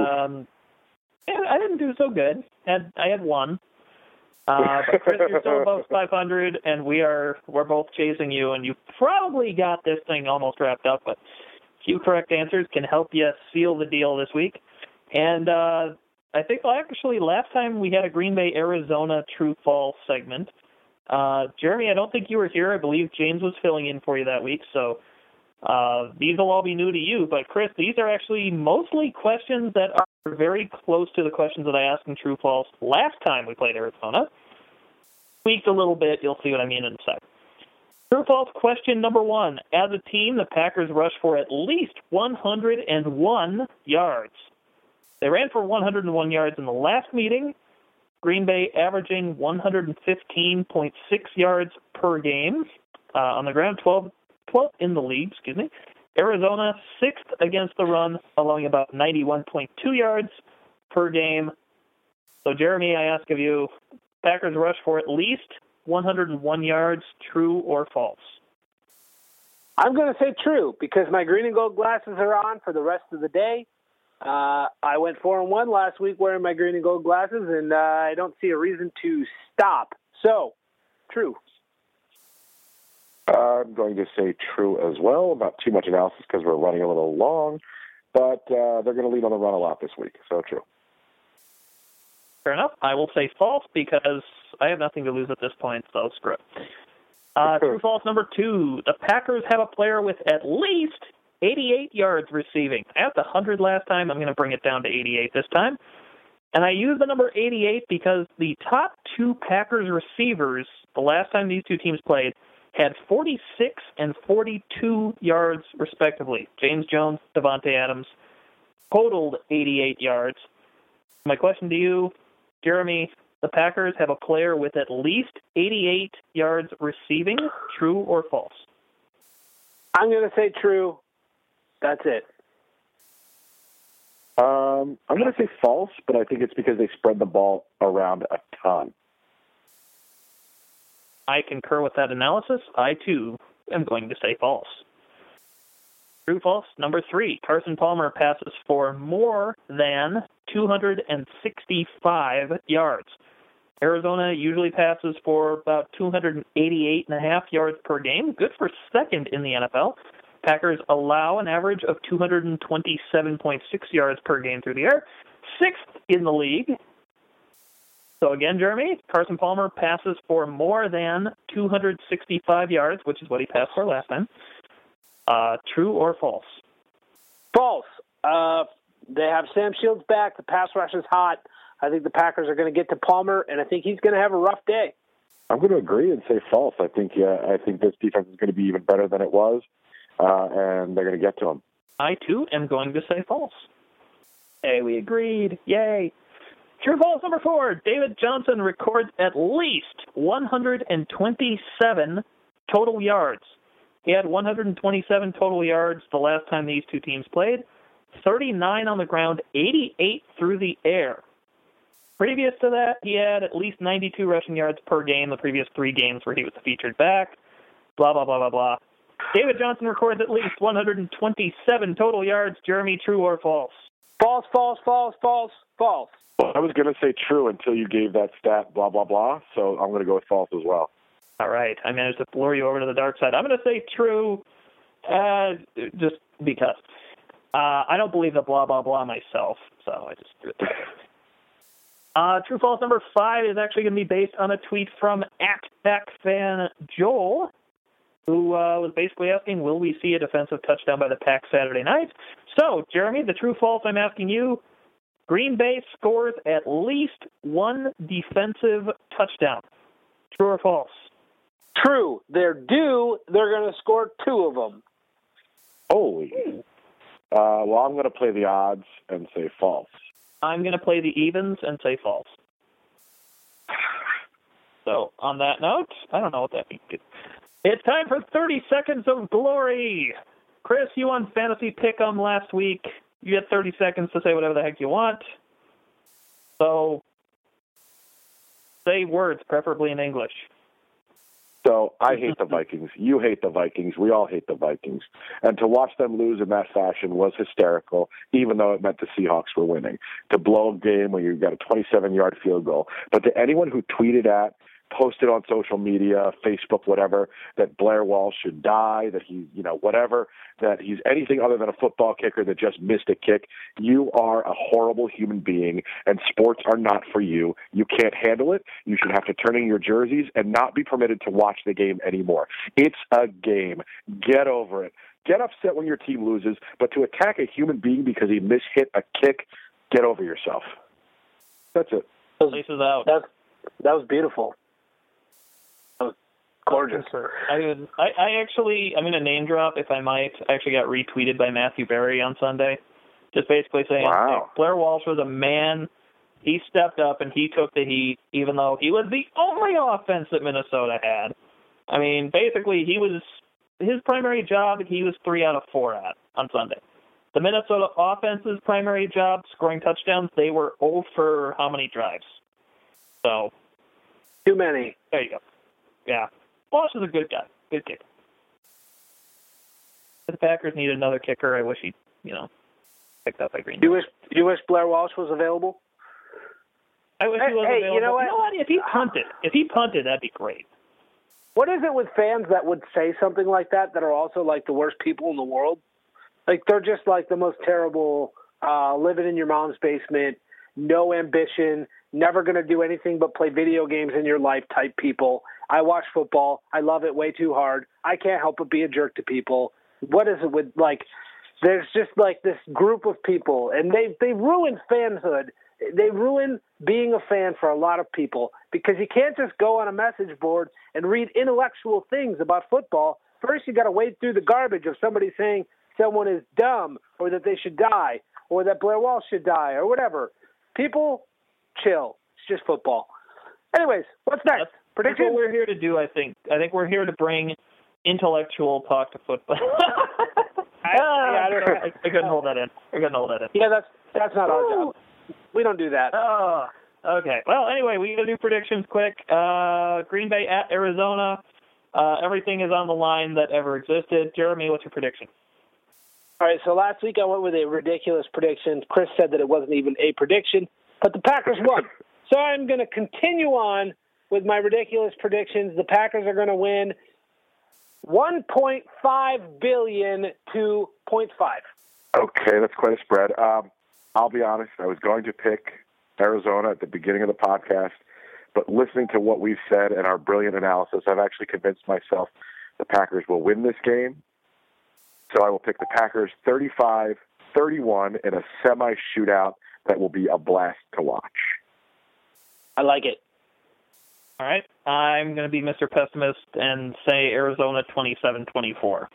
Speaker 10: didn't do so good. I had 1. But Chris, you're still above 500, and we're both chasing you, and you probably got this thing almost wrapped up, but a few correct answers can help you seal the deal this week. And I think actually last time we had a Green Bay, Arizona True-False segment. Jeremy, I don't think you were here. I believe James was filling in for you that week, so these will all be new to you. But, Chris, these are actually mostly questions that are very close to the questions that I asked in True False last time we played Arizona. Tweaked a little bit. You'll see what I mean in a sec. True False question number 1. As a team, the Packers rushed for at least 101 yards. They ran for 101 yards in the last meeting. Green Bay averaging 115.6 yards per game. On the ground, 12th in the league, Arizona, 6th against the run, allowing about 91.2 yards per game. So, Jeremy, I ask of you, Packers rush for at least 101 yards, true or false?
Speaker 6: I'm going to say true, because my green and gold glasses are on for the rest of the day. I went 4-1 last week wearing my green and gold glasses, and I don't see a reason to stop. So, true.
Speaker 11: I'm going to say true as well. Not too much analysis because we're running a little long, but they're going to lead on the run a lot this week, so true.
Speaker 10: Fair enough. I will say false because I have nothing to lose at this point, so screw it. True false number 2. The Packers have a player with at least 88 yards receiving. I had the 100 last time. I'm going to bring it down to 88 this time. And I use the number 88 because the top 2 Packers receivers, the last time these two teams played, had 46 and 42 yards respectively. James Jones, Devontae Adams totaled 88 yards. My question to you, Jeremy, the Packers have a player with at least 88 yards receiving, true or false?
Speaker 6: I'm going to say true. That's it.
Speaker 11: I'm going to say false, but I think it's because they spread the ball around a ton.
Speaker 10: I concur with that analysis. I, too, am going to say false. True, false. Number 3, Carson Palmer passes for more than 265 yards. Arizona usually passes for about 288.5 yards per game. Good for second in the NFL. Packers allow an average of 227.6 yards per game through the air. 6th in the league. So again, Jeremy, Carson Palmer passes for more than 265 yards, which is what he passed for last time. True or false?
Speaker 6: False. They have Sam Shields back. The pass rush is hot. I think the Packers are going to get to Palmer, and I think he's going to have a rough day.
Speaker 11: I'm going to agree and say false. I think this defense is going to be even better than it was, and they're going to get to him.
Speaker 10: I, too, am going to say false. Hey, we agreed. Yay. True, false. Number 4, David Johnson records at least 127 total yards. He had 127 total yards the last time these two teams played, 39 on the ground, 88 through the air. Previous to that, he had at least 92 rushing yards per game the previous 3 games where he was the featured back. Blah, blah, blah, blah, blah. David Johnson records at least 127 total yards. Jeremy, true or false?
Speaker 6: False, false, false, false, false.
Speaker 11: Well, I was going to say true until you gave that stat, blah, blah, blah, so I'm going to go with false as well.
Speaker 10: All right. I managed to lure you over to the dark side. I'm going to say true just because. I don't believe the blah, blah, blah myself, so I just threw it there. True, false number 5 is actually going to be based on a tweet from @PackFan Joel, who was basically asking, will we see a defensive touchdown by the Pack Saturday night? So, Jeremy, the true, false I'm asking you, Green Bay scores at least 1 defensive touchdown. True or false?
Speaker 6: True. They're due. They're going to score 2 of them.
Speaker 11: Holy. Well, I'm going to play the odds and say false.
Speaker 10: I'm going to play the evens and say false. So, on that note, I don't know what that means. It's time for 30 seconds of glory. Chris, you won Fantasy Pick'em last week. You get 30 seconds to say whatever the heck you want. So, say words, preferably in English.
Speaker 11: So I hate the Vikings. You hate the Vikings. We all hate the Vikings. And to watch them lose in that fashion was hysterical, even though it meant the Seahawks were winning. To blow a game when you got a 27-yard field goal. But to anyone who tweeted at, posted on social media, Facebook, whatever, that Blair Walsh should die, that he, whatever, that he's anything other than a football kicker that just missed a kick, you are a horrible human being, and sports are not for you. You can't handle it. You should have to turn in your jerseys and not be permitted to watch the game anymore. It's a game. Get over it. Get upset when your team loses, but to attack a human being because he mishit a kick, get over yourself. That's it.
Speaker 10: Lisa's out.
Speaker 6: That was beautiful. Gorgeous.
Speaker 10: I actually, I'm going to name drop, if I might. I actually got retweeted by Matthew Berry on Sunday, just basically saying,
Speaker 11: wow.
Speaker 10: Hey, Blair Walsh was a man. He stepped up and he took the heat, even though he was the only offense that Minnesota had. I mean, basically, his primary job, he was 3 out of 4 at on Sunday. The Minnesota offense's primary job, scoring touchdowns, they were 0 for how many drives? So.
Speaker 6: Too many.
Speaker 10: There you go. Yeah. Walsh is a good guy. Good kicker. If the Packers need another kicker, I wish he, picked up by Green Bay.
Speaker 6: You wish Blair Walsh was available?
Speaker 10: I wish he was available.
Speaker 6: You know what?
Speaker 10: If he punted, that'd be great.
Speaker 6: What is it with fans that would say something like that are also like the worst people in the world? Like they're just like the most terrible, living in your mom's basement, no ambition, never going to do anything but play video games in your life type people. I watch football. I love it way too hard. I can't help but be a jerk to people. What is it with, there's just like this group of people, and they ruin fanhood. They ruin being a fan for a lot of people because you can't just go on a message board and read intellectual things about football. First, you got to wade through the garbage of somebody saying someone is dumb or that they should die or that Blair Walsh should die or whatever. People, chill. It's just football. Anyways, what's next? Prediction?
Speaker 10: That's what we're here to do, I think. I think we're here to bring intellectual talk to football. I couldn't hold that in.
Speaker 6: Yeah, that's not our job. We don't do that.
Speaker 10: Okay. Well, anyway, we got to do predictions quick. Green Bay at Arizona. Everything is on the line that ever existed. Jeremy, what's your prediction?
Speaker 6: All right, so last week I went with a ridiculous prediction. Chris said that it wasn't even a prediction, but the Packers won. So I'm going to continue on with my ridiculous predictions. The Packers are going to win $1.5 billion to $0.5.
Speaker 11: Okay, that's quite a spread. I'll be honest, I was going to pick Arizona at the beginning of the podcast, but listening to what we've said and our brilliant analysis, I've actually convinced myself the Packers will win this game. So I will pick the Packers 35-31 in a semi-shootout that will be a blast to watch.
Speaker 6: I like it.
Speaker 10: All right. I'm going to be Mr. Pessimist and say Arizona 27-24. Go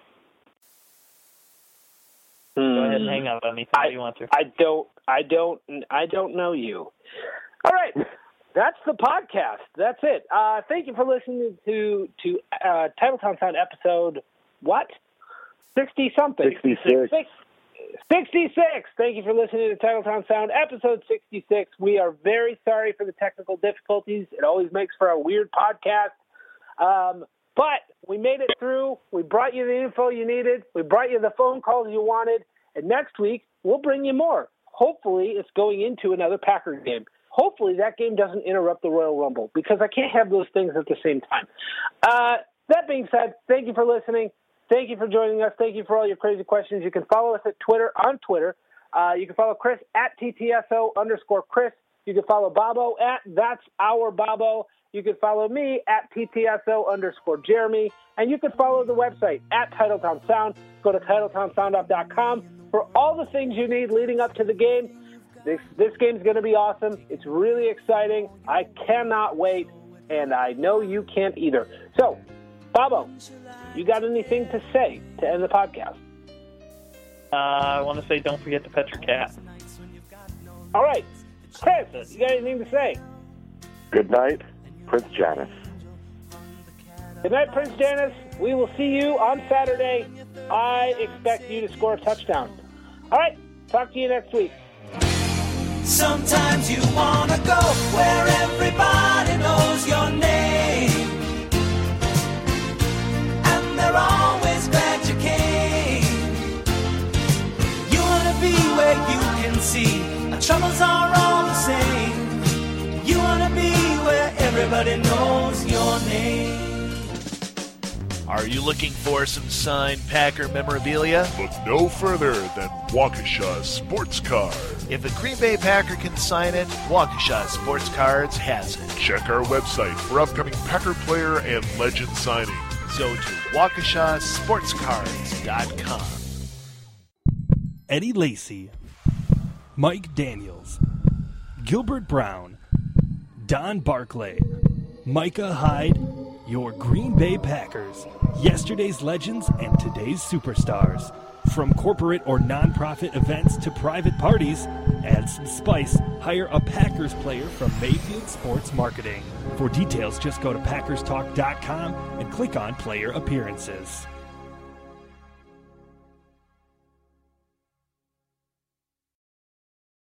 Speaker 10: ahead and hang out on me. How do you want to?
Speaker 6: I don't know you. All right. That's the podcast. That's it. Thank you for listening to Titletown Sound episode, what? 60-something.
Speaker 11: 66.
Speaker 6: 66. Thank you for listening to Titletown Sound episode 66. We are very sorry for the technical difficulties. It always makes for a weird podcast. But we made it through. We brought you the info you needed. We brought you the phone calls you wanted. And next week, we'll bring you more. Hopefully, it's going into another Packers game. Hopefully, that game doesn't interrupt the Royal Rumble, because I can't have those things at the same time. That being said, thank you for listening. Thank you for joining us. Thank you for all your crazy questions. You can follow us at Twitter. You can follow Chris at TTSO_Chris. You can follow Bobo at That's Our Bobo. You can follow me at TTSO_Jeremy. And you can follow the website at Titletown Sound. Go to TitletownSoundup.com for all the things you need leading up to the game. This game's going to be awesome. It's really exciting. I cannot wait, and I know you can't either. So, Bobo, you got anything to say to end the podcast?
Speaker 10: I want to say don't forget to pet your cat.
Speaker 6: All right. Chris, you got anything to say?
Speaker 11: Good night, Prince Janice.
Speaker 6: Good night, Prince Janice. We will see you on Saturday. I expect you to score a touchdown. All right. Talk to you next week.
Speaker 15: Sometimes you wanna go where everybody knows your name, and they're always glad you came. You wanna be where you can see our troubles are all the same. You wanna be where everybody knows your name.
Speaker 4: Are you looking for some signed Packer memorabilia?
Speaker 2: Look no further than Waukesha Sports Card.
Speaker 4: If a Green Bay Packer can sign it, Waukesha Sports Cards has it.
Speaker 2: Check our website for upcoming Packer player and legend signings.
Speaker 4: Go to WaukeshaSportsCards.com.
Speaker 3: Eddie Lacy, Mike Daniels, Gilbert Brown, Don Barclay, Micah Hyde, your Green Bay Packers, yesterday's legends and today's superstars. From corporate or nonprofit events to private parties, add some spice, hire a Packers player from Mayfield Sports Marketing. For details, just go to PackersTalk.com and click on Player Appearances.